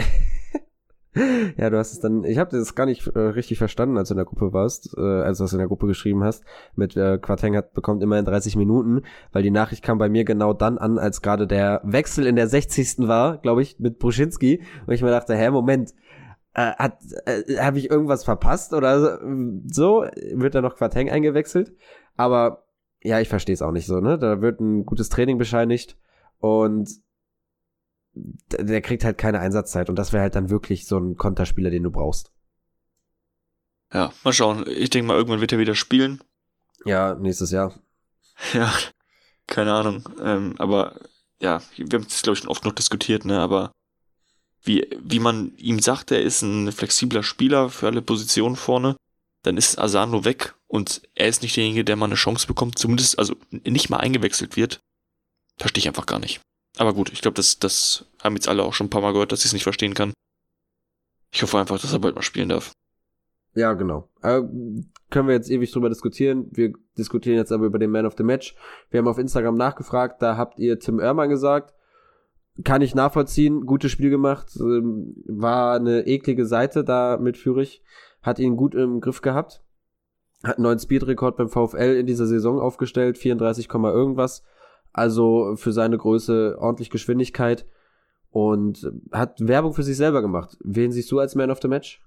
Ja, du hast es dann, ich habe das gar nicht äh, richtig verstanden, als du in der Gruppe warst, äh, als du das in der Gruppe geschrieben hast, mit äh, Quateng hat bekommt immerhin dreißig Minuten, weil die Nachricht kam bei mir genau dann an, als gerade der Wechsel in der sechzigsten war, glaube ich, mit Bruschinski, und ich mir dachte, hä, Moment, äh, hat äh, habe ich irgendwas verpasst oder so, wird da noch Quateng eingewechselt, aber ja, ich verstehe es auch nicht so, ne, da wird ein gutes Training bescheinigt und der kriegt halt keine Einsatzzeit und das wäre halt dann wirklich so ein Konterspieler, den du brauchst. Ja, mal schauen. Ich denke mal, irgendwann wird er wieder spielen. Ja, nächstes Jahr. Ja, keine Ahnung. Ähm, aber ja, wir haben es, glaube ich, schon oft noch diskutiert, ne, aber wie, wie man ihm sagt, er ist ein flexibler Spieler für alle Positionen vorne, dann ist Asano weg und er ist nicht derjenige, der mal eine Chance bekommt, zumindest, also nicht mal eingewechselt wird. Verstehe ich einfach gar nicht. Aber gut, ich glaube, das, das haben jetzt alle auch schon ein paar Mal gehört, dass ich es nicht verstehen kann. Ich hoffe einfach, dass er bald mal spielen darf. Ja, genau. Äh, können wir jetzt ewig drüber diskutieren. Wir diskutieren jetzt aber über den Man of the Match. Wir haben auf Instagram nachgefragt, da habt ihr Tim Oermann gesagt. Kann ich nachvollziehen, gutes Spiel gemacht. Ähm, war eine eklige Seite da mit Fürich. Hat ihn gut im Griff gehabt. Hat einen neuen Speedrekord beim VfL in dieser Saison aufgestellt, vierunddreißig, irgendwas. Also für seine Größe ordentlich Geschwindigkeit und hat Werbung für sich selber gemacht. Wen siehst du als Man of the Match?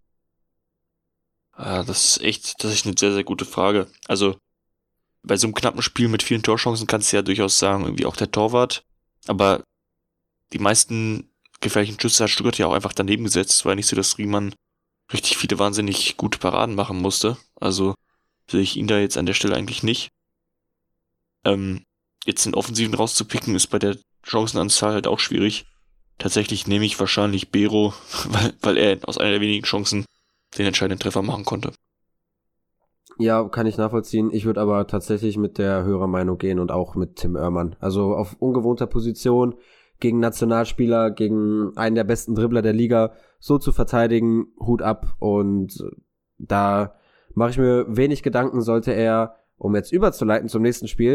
Ah, das ist echt, das ist eine sehr, sehr gute Frage. Also bei so einem knappen Spiel mit vielen Torchancen kannst du ja durchaus sagen, irgendwie auch der Torwart. Aber die meisten gefährlichen Schüsse hat Stuttgart ja auch einfach daneben gesetzt. Es war nicht so, dass Riemann richtig viele wahnsinnig gute Paraden machen musste. Also sehe ich ihn da jetzt an der Stelle eigentlich nicht. Ähm, Jetzt den Offensiven rauszupicken, ist bei der Chancenanzahl halt auch schwierig. Tatsächlich nehme ich wahrscheinlich Bero, weil, weil er aus einer der wenigen Chancen den entscheidenden Treffer machen konnte. Ja, kann ich nachvollziehen. Ich würde aber tatsächlich mit der Hörermeinung gehen und auch mit Tim Oermann. Also auf ungewohnter Position gegen Nationalspieler, gegen einen der besten Dribbler der Liga, so zu verteidigen, Hut ab. Und da mache ich mir wenig Gedanken, sollte er, um jetzt überzuleiten zum nächsten Spiel,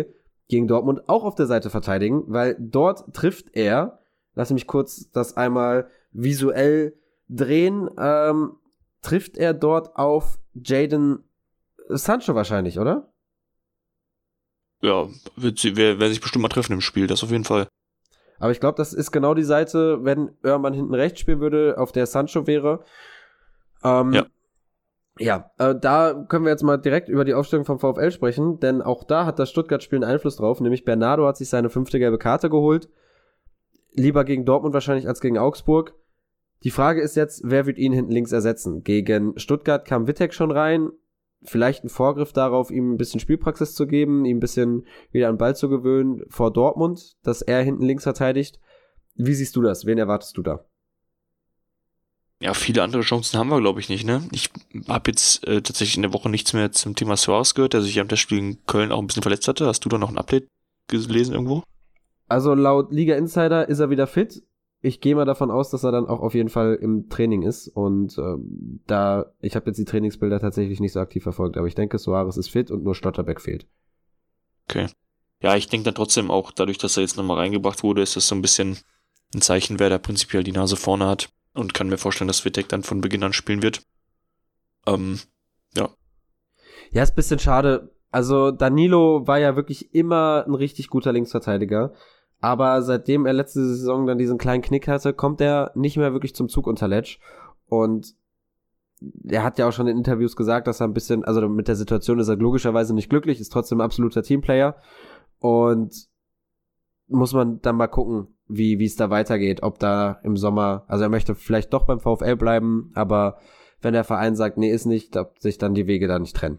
gegen Dortmund auch auf der Seite verteidigen, weil dort trifft er, lass mich kurz das einmal visuell drehen, ähm, trifft er dort auf Jadon Sancho wahrscheinlich, oder? Ja, wird sie, wer, wer sich bestimmt mal treffen im Spiel, das auf jeden Fall. Aber ich glaube, das ist genau die Seite, wenn Oehrmann hinten rechts spielen würde, auf der Sancho wäre. Ähm, ja. Ja, äh, da können wir jetzt mal direkt über die Aufstellung vom VfL sprechen, denn auch da hat das Stuttgart-Spiel einen Einfluss drauf, nämlich Bernardo hat sich seine fünfte gelbe Karte geholt. Lieber gegen Dortmund wahrscheinlich als gegen Augsburg. Die Frage ist jetzt, wer wird ihn hinten links ersetzen? Gegen Stuttgart kam Wittek schon rein. Vielleicht ein Vorgriff darauf, ihm ein bisschen Spielpraxis zu geben, ihm ein bisschen wieder an den Ball zu gewöhnen vor Dortmund, dass er hinten links verteidigt. Wie siehst du das? Wen erwartest du da? Ja, viele andere Chancen haben wir, glaube ich, nicht, ne? Ich habe jetzt äh, tatsächlich in der Woche nichts mehr zum Thema Suarez gehört, der sich ja im Testspiel in Köln auch ein bisschen verletzt hatte. Hast du da noch ein Update gelesen irgendwo? Also laut Liga Insider ist er wieder fit. Ich gehe mal davon aus, dass er dann auch auf jeden Fall im Training ist. Und ähm, da, ich habe jetzt die Trainingsbilder tatsächlich nicht so aktiv verfolgt, aber ich denke, Suarez ist fit und nur Schlotterbeck fehlt. Okay. Ja, ich denke dann trotzdem auch, dadurch, dass er jetzt nochmal reingebracht wurde, ist das so ein bisschen ein Zeichen, wer da prinzipiell die Nase vorne hat. Und kann mir vorstellen, dass Wittek dann von Beginn an spielen wird. Ähm, ja. Ja, ist ein bisschen schade. Also Danilo war ja wirklich immer ein richtig guter Linksverteidiger. Aber seitdem er letzte Saison dann diesen kleinen Knick hatte, kommt er nicht mehr wirklich zum Zug unter Letsch. Und er hat ja auch schon in Interviews gesagt, dass er ein bisschen, also mit der Situation ist er logischerweise nicht glücklich, ist trotzdem ein absoluter Teamplayer. Und muss man dann mal gucken, wie wie es da weitergeht, ob da im Sommer, also er möchte vielleicht doch beim VfL bleiben, aber wenn der Verein sagt, nee, ist nicht, ob sich dann die Wege da nicht trennen.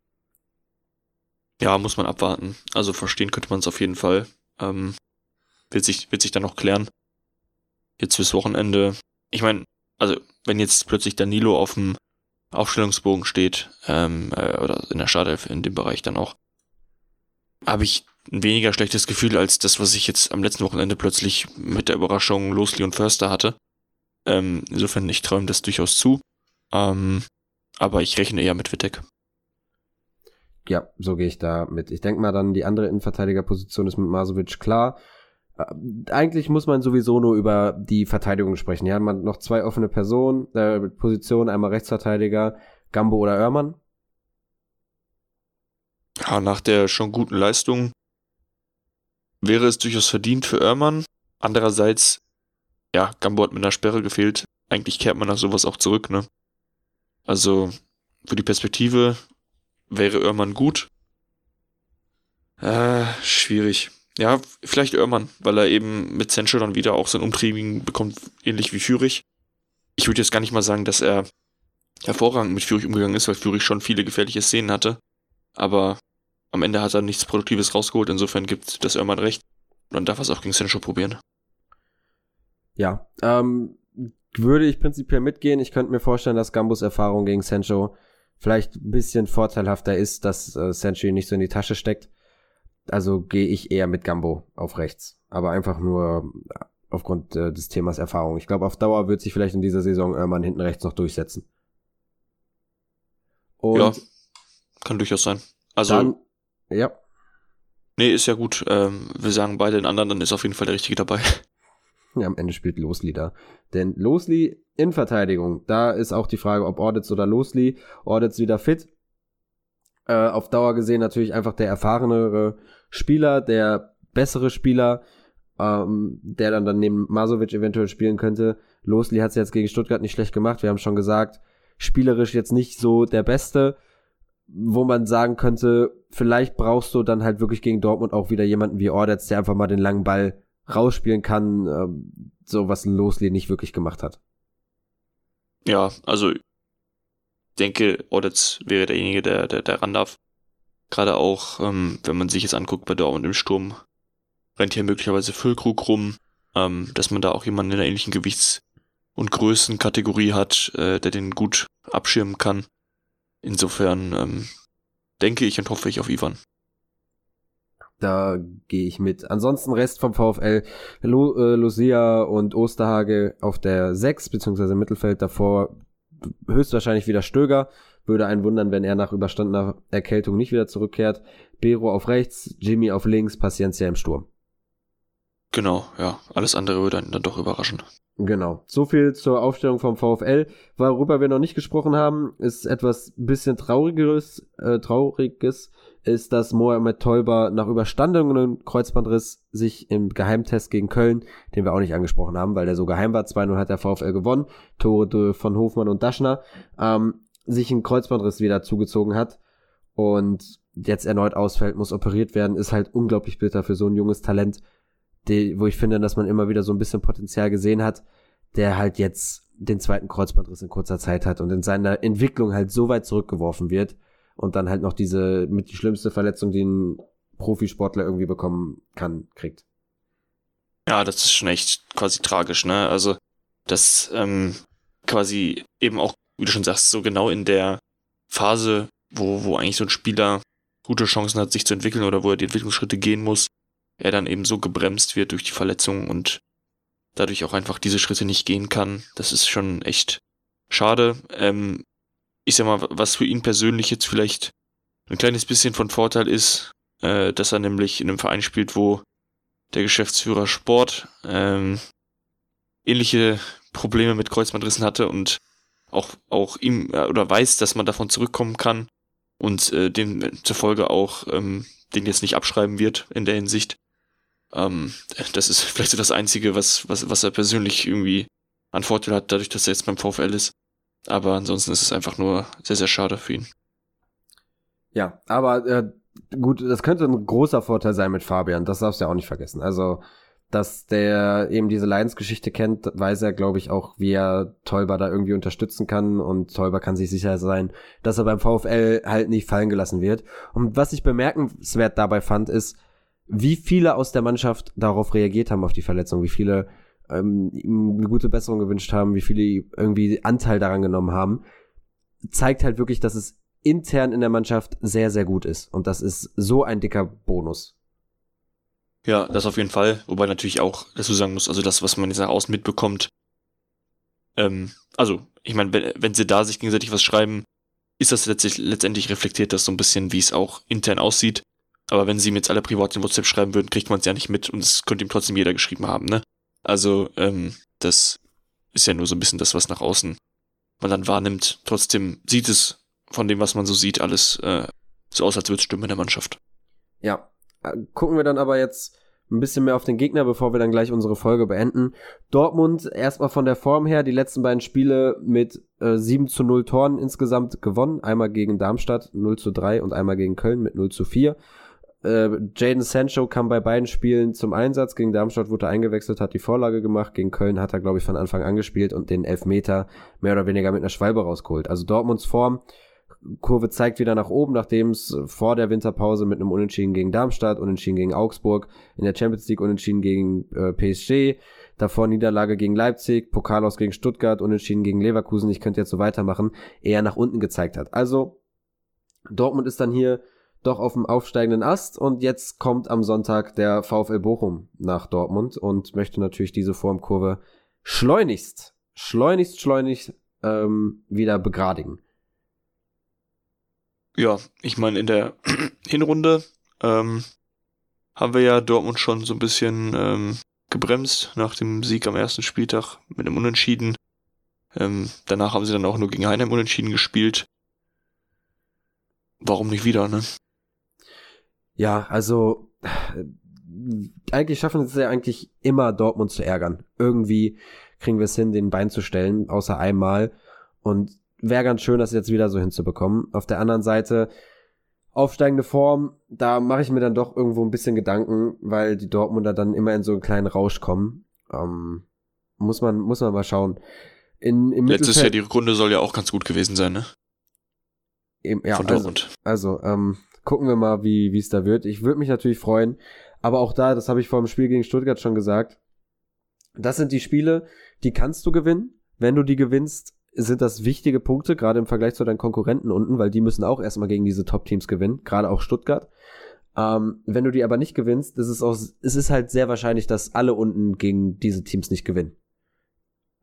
Ja, muss man abwarten. Also verstehen könnte man es auf jeden Fall. Ähm, wird sich wird sich dann noch klären. Jetzt fürs Wochenende. Ich meine, also wenn jetzt plötzlich Danilo auf dem Aufstellungsbogen steht, ähm, äh, oder in der Startelf in dem Bereich dann auch, habe ich ein weniger schlechtes Gefühl als das, was ich jetzt am letzten Wochenende plötzlich mit der Überraschung Losli und Förster hatte. Ähm, insofern, ich träume das durchaus zu. Ähm, aber ich rechne eher mit Wittek. Ja, so gehe ich da mit. Ich denke mal dann, die andere Innenverteidigerposition ist mit Masovic klar. Äh, eigentlich muss man sowieso nur über die Verteidigung sprechen. Ja, man hat noch zwei offene Personen, äh, Positionen, einmal Rechtsverteidiger, Gambo oder Oehrmann. Ja, nach der schon guten Leistung wäre es durchaus verdient für Oehrmann. Andererseits, ja, Gambo hat mit einer Sperre gefehlt. Eigentlich kehrt man nach sowas auch zurück, ne? Also, für die Perspektive wäre Oehrmann gut. Äh, schwierig. Ja, vielleicht Oehrmann, weil er eben mit Sancho dann wieder auch sein Umtriebing bekommt, ähnlich wie Führig. Ich würde jetzt gar nicht mal sagen, dass er hervorragend mit Führig umgegangen ist, weil Führig schon viele gefährliche Szenen hatte. Aber am Ende hat er nichts Produktives rausgeholt, insofern gibt das Oehrmann recht. Und dann darf er es auch gegen Sancho probieren. Ja, ähm, würde ich prinzipiell mitgehen. Ich könnte mir vorstellen, dass Gambos Erfahrung gegen Sancho vielleicht ein bisschen vorteilhafter ist, dass äh, Sancho ihn nicht so in die Tasche steckt. Also gehe ich eher mit Gambo auf rechts. Aber einfach nur aufgrund äh, des Themas Erfahrung. Ich glaube, auf Dauer wird sich vielleicht in dieser Saison Oehrmann hinten rechts noch durchsetzen. Und ja, kann durchaus sein. Also, dann, ja. Nee, ist ja gut. Ähm, wir sagen beide den anderen, dann ist auf jeden Fall der Richtige dabei. Ja, am Ende spielt Losli da. Denn Losli in Verteidigung, da ist auch die Frage, ob Ordetz oder Losli. Ordetz wieder fit. Äh, auf Dauer gesehen natürlich einfach der erfahrenere Spieler, der bessere Spieler, ähm, der dann, dann neben Masovic eventuell spielen könnte. Losli hat es jetzt gegen Stuttgart nicht schlecht gemacht. Wir haben schon gesagt, spielerisch jetzt nicht so der Beste, wo man sagen könnte, vielleicht brauchst du dann halt wirklich gegen Dortmund auch wieder jemanden wie Ordetz, der einfach mal den langen Ball rausspielen kann, ähm, so was Losli nicht wirklich gemacht hat. Ja, also ich denke, Ordetz wäre derjenige, der, der, der ran darf. Gerade auch, ähm, wenn man sich jetzt anguckt, bei Dortmund im Sturm rennt hier möglicherweise Füllkrug rum, ähm, dass man da auch jemanden in einer ähnlichen Gewichts- und Größenkategorie hat, äh, der den gut abschirmen kann. Insofern ähm, denke ich und hoffe ich auf Ivan. Da gehe ich mit. Ansonsten Rest vom VfL, Lo, äh, Lucia und Osterhage auf der sechs, beziehungsweise im Mittelfeld davor höchstwahrscheinlich wieder Stöger. Würde einen wundern, wenn er nach überstandener Erkältung nicht wieder zurückkehrt. Bero auf rechts, Jimmy auf links, Paciencia im Sturm. Genau, ja. Alles andere würde dann, dann doch überraschen. Genau. So viel zur Aufstellung vom VfL. Worüber wir noch nicht gesprochen haben, ist etwas bisschen traurigeres, äh, trauriges, ist, dass Mohamed Teuber nach überstandenem Kreuzbandriss sich im Geheimtest gegen Köln, den wir auch nicht angesprochen haben, weil der so geheim war, zwei null hat der VfL gewonnen, Tore von Hofmann und Daschner, ähm, sich einen Kreuzbandriss wieder zugezogen hat und jetzt erneut ausfällt, muss operiert werden, ist halt unglaublich bitter für so ein junges Talent, die, wo ich finde, dass man immer wieder so ein bisschen Potenzial gesehen hat, der halt jetzt den zweiten Kreuzbandriss in kurzer Zeit hat und in seiner Entwicklung halt so weit zurückgeworfen wird und dann halt noch diese mit die schlimmste Verletzung, die ein Profisportler irgendwie bekommen kann, kriegt. Ja, das ist schon echt quasi tragisch, ne? Also, das ähm, quasi eben auch, wie du schon sagst, so genau in der Phase, wo, wo eigentlich so ein Spieler gute Chancen hat, sich zu entwickeln oder wo er die Entwicklungsschritte gehen muss, er dann eben so gebremst wird durch die Verletzung und dadurch auch einfach diese Schritte nicht gehen kann. Das ist schon echt schade. Ähm, ich sag mal, was für ihn persönlich jetzt vielleicht ein kleines bisschen von Vorteil ist, äh, dass er nämlich in einem Verein spielt, wo der Geschäftsführer Sport ähm, ähnliche Probleme mit Kreuzbandrissen hatte und auch, auch ihm äh, oder weiß, dass man davon zurückkommen kann und äh, demzufolge auch ähm, den jetzt nicht abschreiben wird in der Hinsicht. Ähm, das ist vielleicht so das Einzige, was, was, was er persönlich irgendwie an Vorteil hat, dadurch, dass er jetzt beim VfL ist. Aber ansonsten ist es einfach nur sehr, sehr schade für ihn. Ja, aber äh, gut, das könnte ein großer Vorteil sein mit Fabian, das darfst du ja auch nicht vergessen. Also, dass der eben diese Leidensgeschichte kennt, weiß er, glaube ich, auch, wie er Teuber da irgendwie unterstützen kann und Teuber kann sich sicher sein, dass er beim VfL halt nicht fallen gelassen wird. Und was ich bemerkenswert dabei fand, ist, wie viele aus der Mannschaft darauf reagiert haben, auf die Verletzung, wie viele ähm, ihm eine gute Besserung gewünscht haben, wie viele irgendwie Anteil daran genommen haben, zeigt halt wirklich, dass es intern in der Mannschaft sehr, sehr gut ist. Und das ist so ein dicker Bonus. Ja, das auf jeden Fall. Wobei natürlich auch dazu sagen muss, also das, was man jetzt nach außen mitbekommt, ähm, also ich meine, wenn, wenn sie da sich gegenseitig was schreiben, ist das letztlich, letztendlich reflektiert das so ein bisschen, wie es auch intern aussieht. Aber wenn sie ihm jetzt alle privat in WhatsApp schreiben würden, kriegt man es ja nicht mit und es könnte ihm trotzdem jeder geschrieben haben, ne? Also, ähm, das ist ja nur so ein bisschen das, was nach außen man dann wahrnimmt. Trotzdem sieht es von dem, was man so sieht, alles äh, so aus, als würde es stimmen in der Mannschaft. Ja, gucken wir dann aber jetzt ein bisschen mehr auf den Gegner, bevor wir dann gleich unsere Folge beenden. Dortmund erstmal von der Form her, die letzten beiden Spiele mit äh, sieben zu null Toren insgesamt gewonnen. Einmal gegen Darmstadt null zu drei und einmal gegen Köln mit null zu vier. Äh, Jadon Sancho kam bei beiden Spielen zum Einsatz. Gegen Darmstadt wurde er eingewechselt, hat die Vorlage gemacht. Gegen Köln hat er, glaube ich, von Anfang an gespielt und den Elfmeter mehr oder weniger mit einer Schwalbe rausgeholt. Also Dortmunds Form Kurve zeigt wieder nach oben, nachdem es vor der Winterpause mit einem Unentschieden gegen Darmstadt, Unentschieden gegen Augsburg, in der Champions League Unentschieden gegen äh, P S G, davor Niederlage gegen Leipzig, Pokal aus gegen Stuttgart, Unentschieden gegen Leverkusen, ich könnte jetzt so weitermachen, eher nach unten gezeigt hat. Also Dortmund ist dann hier doch auf dem aufsteigenden Ast und jetzt kommt am Sonntag der VfL Bochum nach Dortmund und möchte natürlich diese Formkurve schleunigst, schleunigst, schleunigst ähm, wieder begradigen. Ja, ich meine, in der Hinrunde ähm, haben wir ja Dortmund schon so ein bisschen ähm, gebremst nach dem Sieg am ersten Spieltag mit einem Unentschieden. Ähm, danach haben sie dann auch nur gegen Heidenheim unentschieden gespielt. Warum nicht wieder, ne? Ja, also eigentlich schaffen sie es ja eigentlich immer, Dortmund zu ärgern. Irgendwie kriegen wir es hin, den Bein zu stellen, außer einmal. Und wäre ganz schön, das jetzt wieder so hinzubekommen. Auf der anderen Seite, aufsteigende Form, da mache ich mir dann doch irgendwo ein bisschen Gedanken, weil die Dortmunder dann immer in so einen kleinen Rausch kommen. Ähm, muss man, muss man mal schauen. In, im Letztes Mittelfeld, Jahr, die Rückrunde soll ja auch ganz gut gewesen sein, ne? Eben, ja, Von also, Dortmund. also ähm, gucken wir mal, wie wie es da wird. Ich würde mich natürlich freuen, aber auch da, das habe ich vor dem Spiel gegen Stuttgart schon gesagt, das sind die Spiele, die kannst du gewinnen. Wenn du die gewinnst, sind das wichtige Punkte, gerade im Vergleich zu deinen Konkurrenten unten, weil die müssen auch erstmal gegen diese Top-Teams gewinnen, gerade auch Stuttgart. Ähm, wenn du die aber nicht gewinnst, ist es auch, es ist halt sehr wahrscheinlich, dass alle unten gegen diese Teams nicht gewinnen.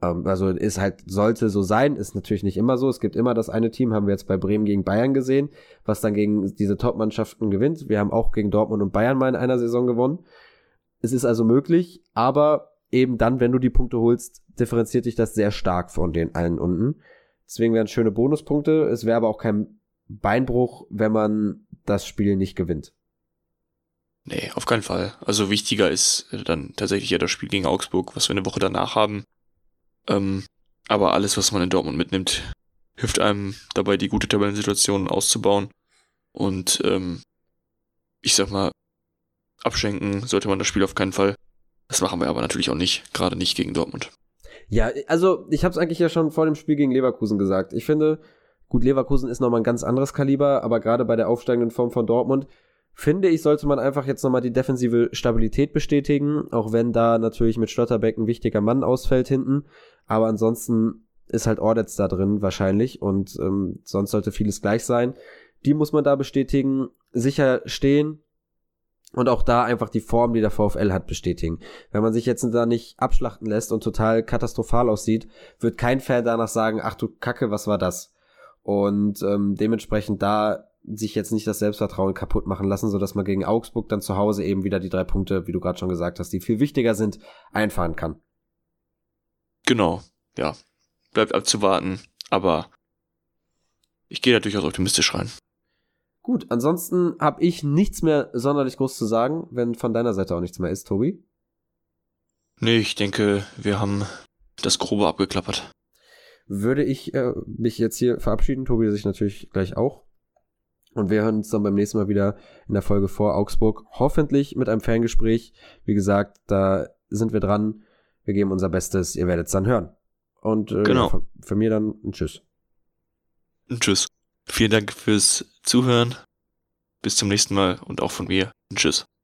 Ähm, also ist halt, sollte so sein, ist natürlich nicht immer so. Es gibt immer das eine Team, haben wir jetzt bei Bremen gegen Bayern gesehen, was dann gegen diese Top-Mannschaften gewinnt. Wir haben auch gegen Dortmund und Bayern mal in einer Saison gewonnen. Es ist also möglich, aber eben dann, wenn du die Punkte holst, differenziert dich das sehr stark von den allen unten. Deswegen wären schöne Bonuspunkte. Es wäre aber auch kein Beinbruch, wenn man das Spiel nicht gewinnt. Nee, auf keinen Fall. Also wichtiger ist dann tatsächlich ja das Spiel gegen Augsburg, was wir eine Woche danach haben. Ähm, aber alles, was man in Dortmund mitnimmt, hilft einem dabei, die gute Tabellensituation auszubauen. Und ähm, ich sag mal, abschenken sollte man das Spiel auf keinen Fall. Das machen wir aber natürlich auch nicht, gerade nicht gegen Dortmund. Ja, also ich habe es eigentlich ja schon vor dem Spiel gegen Leverkusen gesagt. Ich finde, gut, Leverkusen ist nochmal ein ganz anderes Kaliber, aber gerade bei der aufsteigenden Form von Dortmund, finde ich, sollte man einfach jetzt nochmal die defensive Stabilität bestätigen, auch wenn da natürlich mit Schlotterbeck ein wichtiger Mann ausfällt hinten. Aber ansonsten ist halt Ordetz da drin wahrscheinlich und ähm, sonst sollte vieles gleich sein. Die muss man da bestätigen, sicher stehen. Und auch da einfach die Form, die der VfL hat, bestätigen. Wenn man sich jetzt da nicht abschlachten lässt und total katastrophal aussieht, wird kein Fan danach sagen, ach du Kacke, was war das? Und ähm, dementsprechend da sich jetzt nicht das Selbstvertrauen kaputt machen lassen, sodass man gegen Augsburg dann zu Hause eben wieder die drei Punkte, wie du gerade schon gesagt hast, die viel wichtiger sind, einfahren kann. Genau, ja. Bleibt abzuwarten, aber ich gehe da durchaus optimistisch rein. Gut, ansonsten habe ich nichts mehr sonderlich groß zu sagen, wenn von deiner Seite auch nichts mehr ist, Tobi. Nee, ich denke, wir haben das Grobe abgeklappert. Würde ich äh, mich jetzt hier verabschieden, Tobi sich natürlich gleich auch. Und wir hören uns dann beim nächsten Mal wieder in der Folge vor Augsburg, hoffentlich mit einem Fangespräch. Wie gesagt, da sind wir dran, wir geben unser Bestes, ihr werdet es dann hören. Und äh, genau. ja, von, von mir dann ein Tschüss. Ein Tschüss. Vielen Dank fürs Zuhören. Bis zum nächsten Mal und auch von mir ein Tschüss.